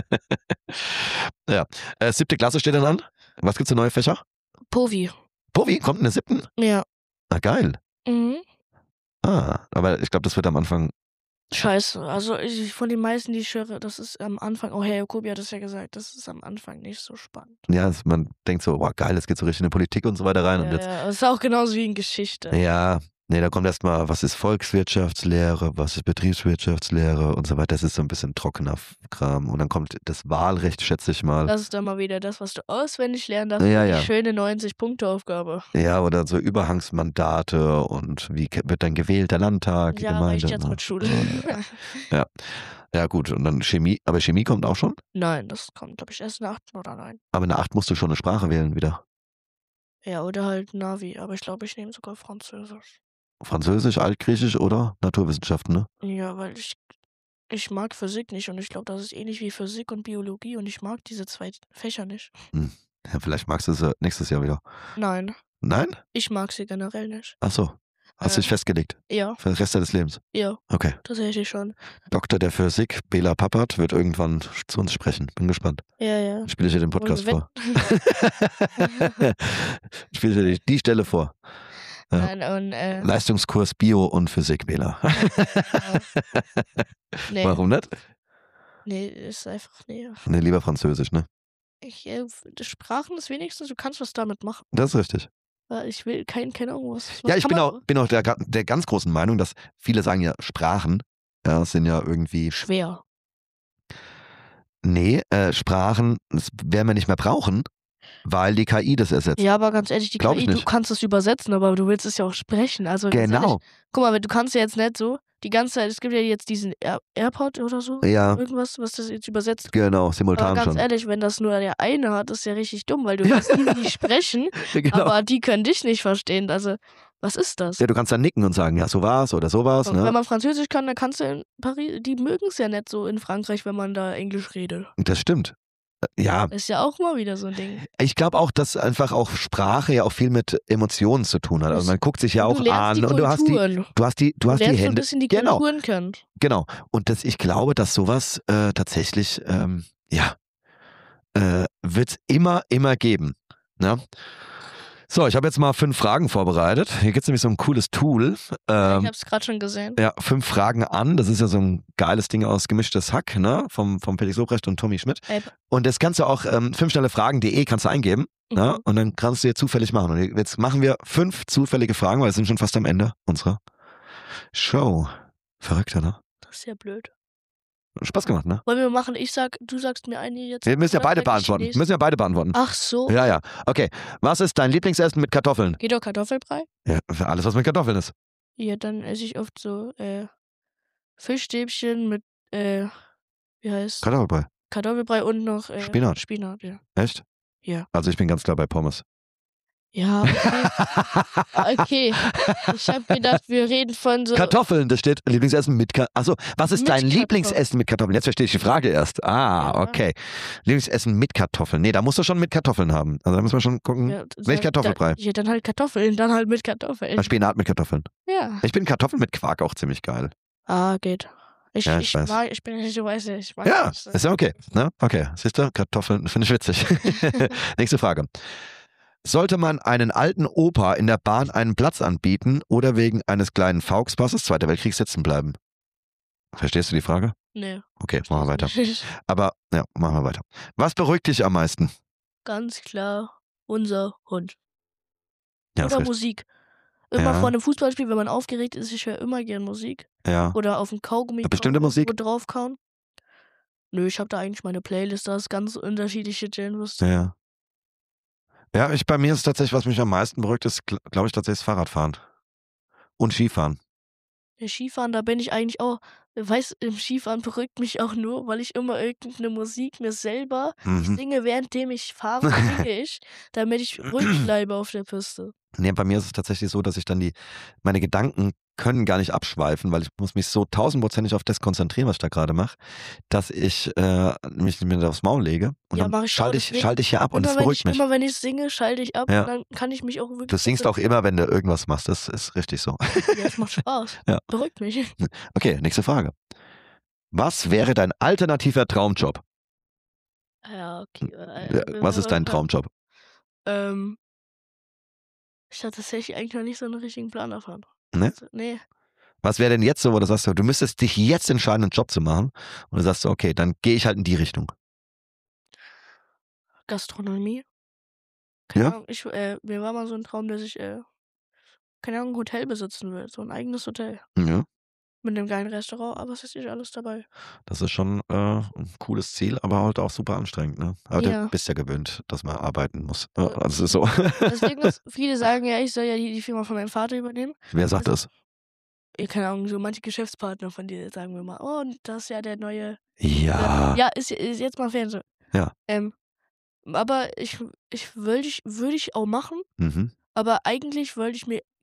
Ja. Äh, siebte Klasse steht dann an. Was gibt's für neue Fächer? Povi. Povi kommt in der siebten. Ja. Na geil. Mhm. Ah, aber ich glaube, das wird am Anfang. Scheiße. Also ich, von den meisten, die ich höre, das ist am Anfang, oh Herr Jacobi hat es ja gesagt, das ist am Anfang nicht so spannend. Ja, es- man denkt so, wow, geil, jetzt geht so richtig in die Politik und so weiter rein. Ja, und jetzt, ja. Das ist auch genauso wie in Geschichte. ja, nee, da kommt erstmal, was ist Volkswirtschaftslehre, was ist Betriebswirtschaftslehre und so weiter. Das ist so ein bisschen trockener Kram. Und dann kommt das Wahlrecht, schätze ich mal. Das ist dann mal wieder das, was du auswendig lernen darfst. Ja, die ja. schöne neunzig-Punkte-Aufgabe. Ja, oder so Überhangsmandate und wie ke- wird dann gewählt, der Landtag, die Ja, Gemeinde. reicht jetzt ne? mit Schule. Ja. Ja, gut. Und dann Chemie, aber Chemie kommt auch schon? Nein, das kommt, glaube ich, erst in der achten oder neun. Aber in der acht musst du schon eine Sprache wählen wieder. Ja, oder halt Navi, aber ich glaube, ich nehme sogar Französisch. Französisch, Altgriechisch oder Naturwissenschaften, ne? Ja, weil ich, ich mag Physik nicht und ich glaube, das ist ähnlich wie Physik und Biologie und ich mag diese zwei Fächer nicht. Hm. Ja, vielleicht magst du sie nächstes Jahr wieder. Nein, Nein? ich mag sie generell nicht. Ach so. Hast du Äh, dich festgelegt? Ja, Für den Rest deines Lebens? ja, Okay. tatsächlich schon. Doktor der Physik, Bela Pappert, wird irgendwann zu uns sprechen. Bin gespannt. Ja, ja. Dann spiele ich dir den Podcast wenn- vor. Spiele dir die, die Stelle vor. Ja. Nein, und äh, Leistungskurs Bio und Physik, Bela. nee, Warum nicht? nee, ist einfach, nee. Nee, lieber Französisch, ne? Ich, äh, Sprachen ist wenigstens, du kannst was damit machen. Das ist richtig. Weil ich will kein, keine Ahnung, was. was Ja, ich kann bin man- auch, bin auch der, der ganz großen Meinung, dass viele sagen ja, Sprachen ja, sind ja irgendwie. Schwer. Nee, äh, Sprachen das werden wir nicht mehr brauchen, weil die K I das ersetzt. Ja, aber ganz ehrlich, die Glaub K ich I, du nicht. kannst es übersetzen, aber du willst es ja auch sprechen. Also ganz ehrlich, Genau. guck mal, du kannst ja jetzt nicht so die ganze Zeit, es gibt ja jetzt diesen Air AirPod oder so, Ja, irgendwas, was das jetzt übersetzt. genau, Aber simultan ganz schon. ehrlich, wenn das nur der eine hat, ist ja richtig dumm, weil du Ja. kannst nie sprechen, Genau. aber die können dich nicht verstehen. Also, was ist das? Ja, du kannst dann nicken und sagen, ja, so war's oder so war's, Und wenn ne? man Französisch kann, dann kannst du in Paris, die mögen es ja nicht so in Frankreich, wenn man da Englisch redet. Das stimmt. Äh, Ja, Das ist ja auch mal wieder so ein Ding. ich glaube auch, dass einfach auch Sprache ja auch viel mit Emotionen zu tun hat. Also man guckt sich ja Und auch du lernst an die und du hast die, Kulturen. du hast die, du Du hast die lernst so ein Hände. bisschen die Genau, Kulturen kennen. genau. Und das, ich glaube, dass sowas äh, tatsächlich, ähm, ja, äh, wird es immer, immer geben. Ne? So, ich habe jetzt mal fünf Fragen vorbereitet. Hier gibt es nämlich so ein cooles Tool. Ja, ich Ähm, habe es gerade schon gesehen. ja, fünf Fragen an. Das ist ja so ein geiles Ding aus Gemischtes Hack, ne? Vom, vom Felix Lobrecht und Tommy Schmidt. Ey, Und das kannst du auch, ähm, fünfschnellefragen.de kannst du eingeben. Ne? mhm. Und dann kannst du dir zufällig machen. Und jetzt machen wir fünf zufällige Fragen, weil wir sind schon fast am Ende unserer Show. Verrückt, oder? Das ist ja blöd. Spaß gemacht, ne? Wollen wir machen, ich sag, du sagst mir eine jetzt. Wir müssen ja dann beide sag ich die beantworten. nächste. Müssen ja beide beantworten. Ach so. Ja, ja. Okay. Was ist dein Lieblingsessen mit Kartoffeln? Geht doch Kartoffelbrei? Ja, für alles, was mit Kartoffeln ist. Ja, dann esse ich oft so äh, Fischstäbchen mit, äh, wie heißt Kartoffelbrei. Kartoffelbrei und noch äh, Spinat. Spinat, ja. Echt? Ja. Also ich bin ganz klar bei Pommes. Ja, okay. okay. Ich habe gedacht, wir reden von so. Kartoffeln, das steht Lieblingsessen mit Kartoffeln. Achso, was ist Mit dein Kartoffeln. Lieblingsessen mit Kartoffeln? Jetzt verstehe ich die Frage erst. Ah, Ja. okay. Lieblingsessen mit Kartoffeln. Nee, da musst du schon mit Kartoffeln haben. Also da müssen wir schon gucken. Ja, Welch sag- Kartoffelbrei? Da, ja, dann halt Kartoffeln, dann halt mit Kartoffeln. Spinat mit Kartoffeln. Ja. Ich bin Kartoffeln mit Quark auch ziemlich geil. Ah, geht. Ich, Ja, ich ich, weiß. mag, ich bin nicht so weiß, ich mag Ja, das. ist ja okay. Ne? Okay, siehst du, Kartoffeln finde ich witzig. Nächste Frage. Sollte man einen alten Opa in der Bahn einen Platz anbieten oder wegen eines kleinen Fauxpasses Zweiter Weltkrieg sitzen bleiben? Verstehst du die Frage? Nee. Okay, machen wir weiter. Nicht. Aber, ja, machen wir weiter. Was beruhigt dich am meisten? Ganz klar, unser Hund. Ja, ist Oder recht. Musik. Immer Ja. vor einem Fußballspiel, wenn man aufgeregt ist, ich höre immer gern Musik. Ja. Oder auf dem Kaugummi. Bestimmte kauen, Musik? Wo draufkauen. Nö, ich habe da eigentlich meine Playlist, da ist ganz unterschiedliche Genres. Ja, ja. Ja, ich, bei mir ist tatsächlich, was mich am meisten beruhigt, ist, glaube ich, tatsächlich das Fahrradfahren. Und Skifahren. Ja, Skifahren, da bin ich eigentlich auch, weiß, im Skifahren beruhigt mich auch nur, weil ich immer irgendeine Musik mir selber, ich Mhm. singe, währenddem ich fahre, singe ich, damit ich ruhig bleibe auf der Piste. Nee, bei mir ist es tatsächlich so, dass ich dann die, meine Gedanken können gar nicht abschweifen, weil ich muss mich so tausendprozentig auf das konzentrieren, was ich da gerade mache, dass ich äh, mich nicht mehr aufs Maul lege und Ja, mach dann ich auch, schalte ich, deswegen- schalte ich hier ab und das Immer wenn, beruhigt ich, mich. immer wenn ich singe, schalte ich ab Ja. und dann kann ich mich auch wirklich. Du singst auch immer, wenn du irgendwas machst, das ist richtig so. Ja, es macht Spaß. Ja. Beruhigt mich. Okay, nächste Frage. Was wäre dein alternativer Traumjob? Ja, okay. Ja, Äh, was ist dein Traumjob? Ähm, ich hatte tatsächlich eigentlich noch nicht so einen richtigen Plan davon. Ne? Also, nee. Was wäre denn jetzt so, wo du sagst, du müsstest dich jetzt entscheiden, einen Job zu machen und du sagst, so, okay, dann gehe ich halt in die Richtung. Gastronomie. Keine Ja? Ahnung, ich, äh, mir war mal so ein Traum, dass ich, äh, keine Ahnung, ein Hotel besitzen will. So ein eigenes Hotel. Ja, Mit einem geilen Restaurant, aber es ist nicht alles dabei. das ist schon äh, ein cooles Ziel, aber halt auch super anstrengend. Ne? Aber Ja. du bist ja gewöhnt, dass man arbeiten muss. Ja, Ja. also es ist so. Das Ding ist, viele sagen ja, ich soll ja die, die Firma von meinem Vater übernehmen. Wer sagt Also- das? Ja, keine Ahnung, so manche Geschäftspartner von dir sagen wir mal, oh, und das ist ja der neue. Ja. Ja, ist, ist jetzt mal Fernsehen. Ja. Ähm, aber ich, ich würde ich, würde ich auch machen, Mhm. aber eigentlich wollte ich mir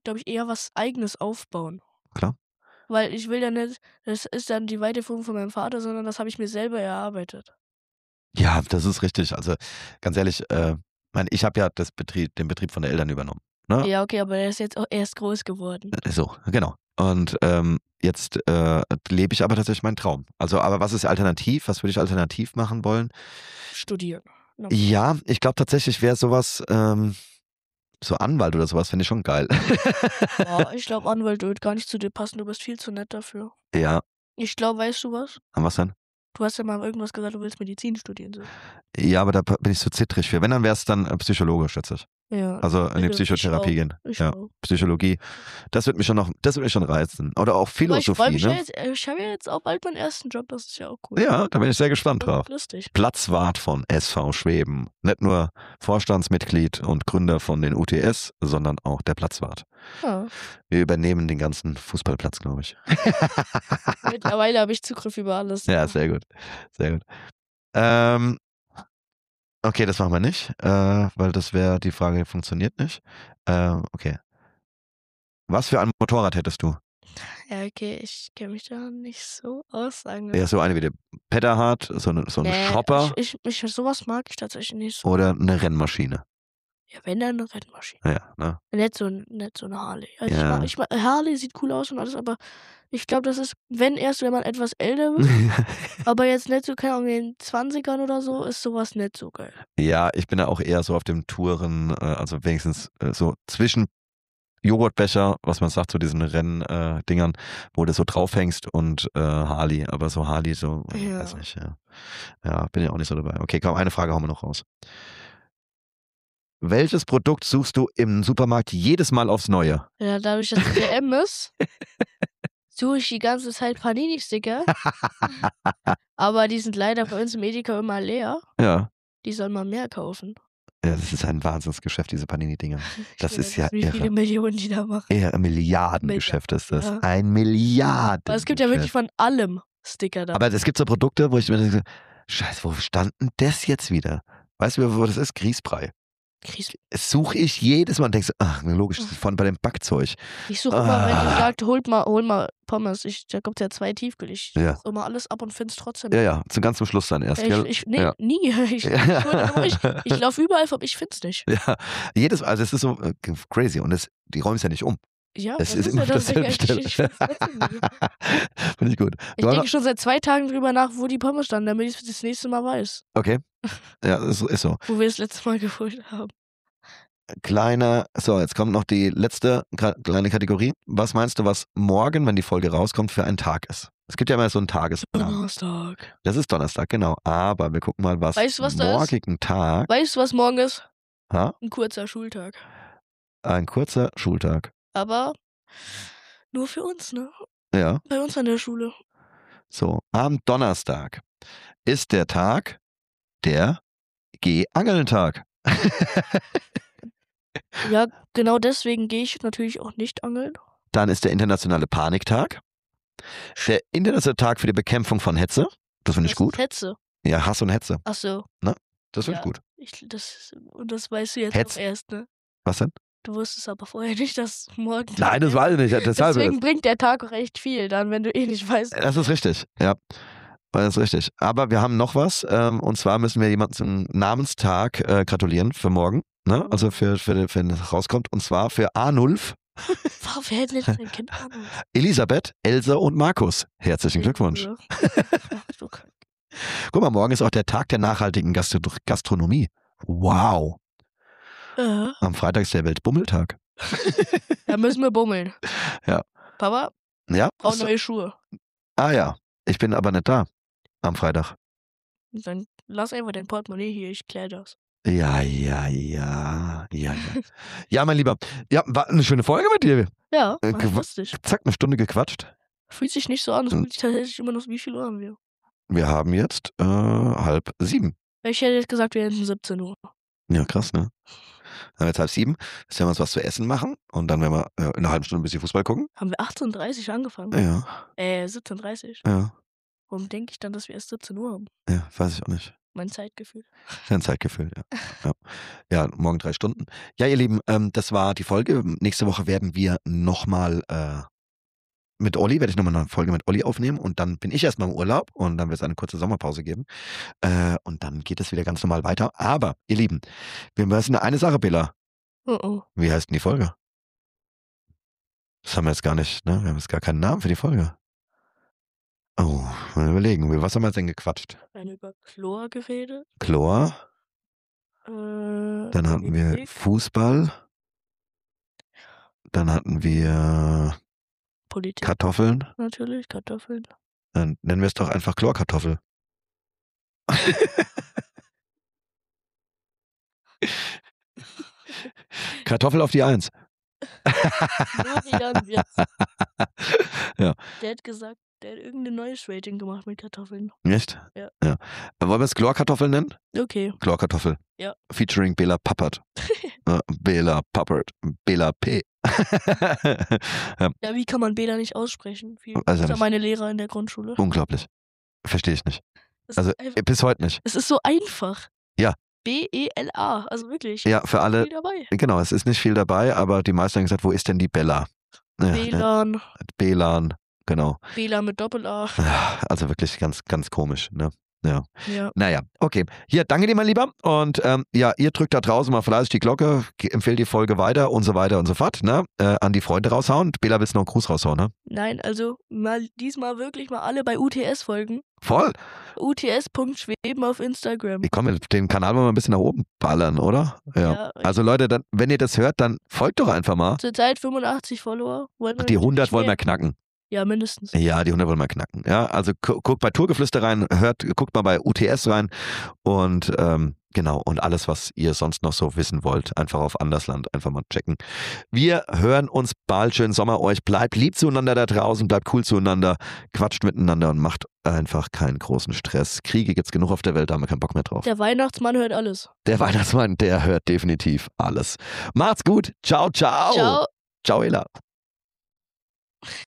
glaube ich, eher was Eigenes aufbauen. Klar. Weil ich will ja nicht, das ist dann die Weiterführung von meinem Vater, sondern das habe ich mir selber erarbeitet. Ja, das ist richtig. Also ganz ehrlich, äh, mein, ich habe ja das Betrieb, den Betrieb von den Eltern übernommen. Ne? Ja, okay, aber er ist jetzt auch erst groß geworden. So, genau. Und ähm, jetzt äh, lebe ich aber tatsächlich meinen Traum. Also, aber was ist alternativ? Was würde ich alternativ machen wollen? Studieren. No. Ja, ich glaube tatsächlich wäre sowas, ähm, so Anwalt oder sowas, finde ich schon geil. Boah, ich glaube, Anwalt wird gar nicht zu dir passen. Du bist viel zu nett dafür. Ja. Ich glaube, weißt du was? Und was denn? Du hast ja mal irgendwas gesagt, du willst Medizin studieren. So. Ja, aber da bin ich so zittrig für. Wenn, dann wäre es dann äh, Psychologe, schätze ich. Ja. Also in die bitte, ich Psychotherapie auch. gehen. Ich Ja, auch. Psychologie. Das wird mich schon noch, das wird mich schon reizen. Oder auch Aber ich freue Philosophie, mich ja ne? jetzt, äh, ich habe ja jetzt auch bald meinen ersten Job, das ist ja auch cool. Ja, da bin ich sehr gespannt Das ist drauf. lustig. Platzwart von S V Schweben. Nicht nur Vorstandsmitglied und Gründer von den U T S, sondern auch der Platzwart. Ja. Wir übernehmen den ganzen Fußballplatz, glaube ich. Mittlerweile habe ich Zugriff über alles. Ja, sehr gut. Sehr gut. Ähm, okay, das machen wir nicht, äh, weil das wäre, die Frage funktioniert nicht. Äh, okay. Was für ein Motorrad hättest du? Ja, okay, ich kenne mich da nicht so aus, sagen wir. Ja, so eine wie der Petterhard, so eine, so eine Nee, Schropper ich, ich, ich, sowas mag ich tatsächlich nicht so. oder eine Rennmaschine. Ja, wenn dann eine Rennmaschine. Ja, ne? Nicht so, nicht so eine Harley. Also Ja. ich mag, ich mag, Harley sieht cool aus und alles, aber ich glaube, das ist, wenn erst, wenn man etwas älter wird, aber jetzt nicht so, keine Ahnung, in den zwanzigern oder so, ist sowas nicht so geil. Ja, ich bin ja auch eher so auf dem Touren, äh, also wenigstens äh, so zwischen Joghurtbecher, was man sagt, so diesen Renndingern, äh, wo du so draufhängst und äh, Harley, aber so Harley, so, Ja. weiß nicht, ja. Ja, bin ja auch nicht so dabei. Okay, komm, eine Frage hauen wir noch raus. Welches Produkt suchst du im Supermarkt jedes Mal aufs Neue? Ja, dadurch, dass es D M ist, suche ich die ganze Zeit Panini-Sticker, aber die sind leider bei uns im Edeka immer leer. Ja. Die soll man mehr kaufen. Ja, das ist ein Wahnsinnsgeschäft, diese Panini-Dinger. Das Ich ist will ja wissen, wie viele irre. Millionen die da machen. Eher ein Milliardengeschäft ist das. Ja. Ein Milliarden. Aber es gibt ja wirklich von allem Sticker da. Aber es gibt so Produkte, wo ich mir denke, scheiße, wo stand denn das jetzt wieder? Weißt du, wo das ist? Grießbrei. Grieß- Das suche ich jedes Mal und denke so, ach, logisch, das ist von bei dem Backzeug. Ich suche immer, wenn Ah. die sagt, holt mal, hol mal Pommes. Ich, da kommt ja zwei Tiefkühl. Ich Ja. suche immer alles ab und finde es trotzdem. Ja, ja, zum ganz zum Schluss dann erst, ich, gell? ich, nee, Ja. nie. Ich, ich, ich laufe überall vorbei, ich finde es nicht. Ja, jedes Mal, also es ist so äh, crazy und es, die räumen es ja nicht um. Ja, Es das ist ist immer ja das Ding. dasselbe Ich, Stelle. ich, find's trotzdem nicht. Finde ich gut. Ich Du hast denke schon seit zwei Tagen drüber nach, wo die Pommes standen, damit ich es das nächste Mal weiß, noch- Okay, ja, ist, ist so. wo wir das letzte Mal geholt haben. Kleiner, so, jetzt kommt noch die letzte gra- kleine Kategorie. Was meinst du, was morgen, wenn die Folge rauskommt, für ein Tag ist? Es gibt ja immer so einen Tagesplan. Donnerstag. Das ist Donnerstag, genau. Aber wir gucken mal, was, Weißt du, was da ist? morgigen Tag. Weißt du, was morgen ist? Ha? Ein kurzer Schultag. Ein kurzer Schultag. Aber nur für uns, ne? Ja, Bei uns an der Schule. so. Am Donnerstag ist der Tag der Geh-Angeln-Tag. Ja, genau deswegen gehe ich natürlich auch nicht angeln. Dann ist der internationale Paniktag. Der internationale Tag für die Bekämpfung von Hetze. Das finde ich Das gut. ist Hetze. Ja, Hass und Hetze. Ach so. Das finde Ja. ich gut. Ich, das, und das weißt du jetzt Hetz- auch erst, ne? Was denn? Du wusstest aber vorher nicht, dass morgen. Nein, das weiß ich nicht. Deshalb. Deswegen bringt der Tag auch echt viel, dann, wenn du eh nicht weißt. Das ist richtig, ja. Das ist richtig. Aber wir haben noch was. Ähm, und zwar müssen wir jemandem zum Namenstag äh, gratulieren für morgen. Ne? Also für, für, für wenn es rauskommt. Und zwar für Arnulf, Warum wer hätte nicht sein Kind Ahnung? Elisabeth, Elsa und Markus. Herzlichen Glückwunsch. Ja. Ach, du Kack. Guck mal, morgen ist auch der Tag der nachhaltigen Gastro Gastronomie. Wow. Ja. Am Freitag ist der Weltbummeltag. Da müssen wir bummeln. Ja. Papa, Ja? brauch neue Schuhe. Ah ja. Ich bin aber nicht da. Am Freitag. Dann lass einfach dein Portemonnaie hier, ich klär das. Ja, ja, ja. Ja, ja. Ja, mein Lieber. Ja, war eine schöne Folge mit dir. Ja, Äh, war gewa- lustig. Zack, eine Stunde gequatscht. Fühlt sich nicht so an, es Hm. fühlt sich tatsächlich immer noch, wie viel Uhr haben wir? Wir haben jetzt äh, halb sieben. Ich hätte jetzt gesagt, wir hätten siebzehn Uhr. Ja, krass, ne? Dann haben wir jetzt halb sieben. Jetzt werden wir uns was zu essen machen und dann werden wir ja, in einer halben Stunde ein bisschen Fußball gucken. Haben wir achtzehn Uhr dreißig angefangen? Ja, Äh, siebzehn Uhr dreißig. ja, Warum denke ich dann, dass wir erst siebzehn Uhr haben? ja, weiß ich auch nicht. Mein Zeitgefühl. Dein Zeitgefühl, ja. ja. Ja, morgen drei Stunden. Ja, ihr Lieben, ähm, das war die Folge. Nächste Woche werden wir nochmal äh, mit Olli, werde ich nochmal eine Folge mit Olli aufnehmen und dann bin ich erstmal im Urlaub und dann wird es eine kurze Sommerpause geben. Äh, und dann geht es wieder ganz normal weiter. Aber, ihr Lieben, wir müssen eine Sache, Billa. Oh oh. Wie heißt denn die Folge? Das haben wir jetzt gar nicht, ne? Wir haben jetzt gar keinen Namen für die Folge. Oh, mal überlegen. Über was haben wir jetzt denn gequatscht? Wir haben über Chlor geredet. Chlor. Äh, Dann hatten wir Politik. Fußball. Dann hatten wir Politik. Kartoffeln. Natürlich, Kartoffeln. Dann nennen wir es doch einfach Chlorkartoffel. Kartoffel auf die Eins. Florian Wirtz. Ja. Der hat gesagt, der hat irgendein neues Rating gemacht mit Kartoffeln. Echt? Ja. ja. Wollen wir es Chlorkartoffel nennen? Okay. Chlorkartoffel. Ja. Featuring Bela Pappert. äh, Bela Pappert. Bela P. ja. Ja, wie kann man Bela nicht aussprechen? Wie Also ist nicht. meine Lehrer in der Grundschule? Unglaublich. Verstehe ich nicht. Das Also ist einfach, bis heute nicht. es ist so einfach. Ja. B E L A, also wirklich. Ja, für alle. Viel dabei. Genau, es ist nicht viel dabei, aber die meisten haben gesagt, wo ist denn die Bella? Ja, Belan. Ne? Belan, genau. Bela mit Doppel-A. Also wirklich ganz, ganz komisch, ne? Ja. Ja. Naja, okay. Hier, danke dir, mein Lieber. Und ähm, ja, ihr drückt da draußen mal fleißig die Glocke, empfehlt die Folge weiter und so weiter und so fort, ne? Äh, an die Freunde raushauen. Bela, willst du noch einen Gruß raushauen, ne? Nein, also mal diesmal wirklich mal alle bei U T S folgen. Voll. U T S Punkt Schweben auf Instagram. Ich komme, den Kanal wollen wir ein bisschen nach oben ballern, oder? Ja. Ja, Also Leute, dann, wenn ihr das hört, dann folgt doch einfach mal. zurzeit fünfundachtzig Follower. Wollen wir Die hundert natürlich wollen wir mehr? knacken. Ja, mindestens. Ja, die hundert wollen wir knacken. Ja, also gu guckt bei Tourgeflüster rein, hört, guckt mal bei U T S rein und ähm, genau, und alles, was ihr sonst noch so wissen wollt, einfach auf Andersland, einfach mal checken. Wir hören uns bald. Schönen Sommer euch. Bleibt lieb zueinander da draußen, bleibt cool zueinander, quatscht miteinander und macht einfach keinen großen Stress. Kriege gibt's genug auf der Welt, da haben wir keinen Bock mehr drauf. Der Weihnachtsmann hört alles. Der Weihnachtsmann, der hört definitiv alles. Macht's gut. Ciao, ciao. Ciao. Ciao, Ela.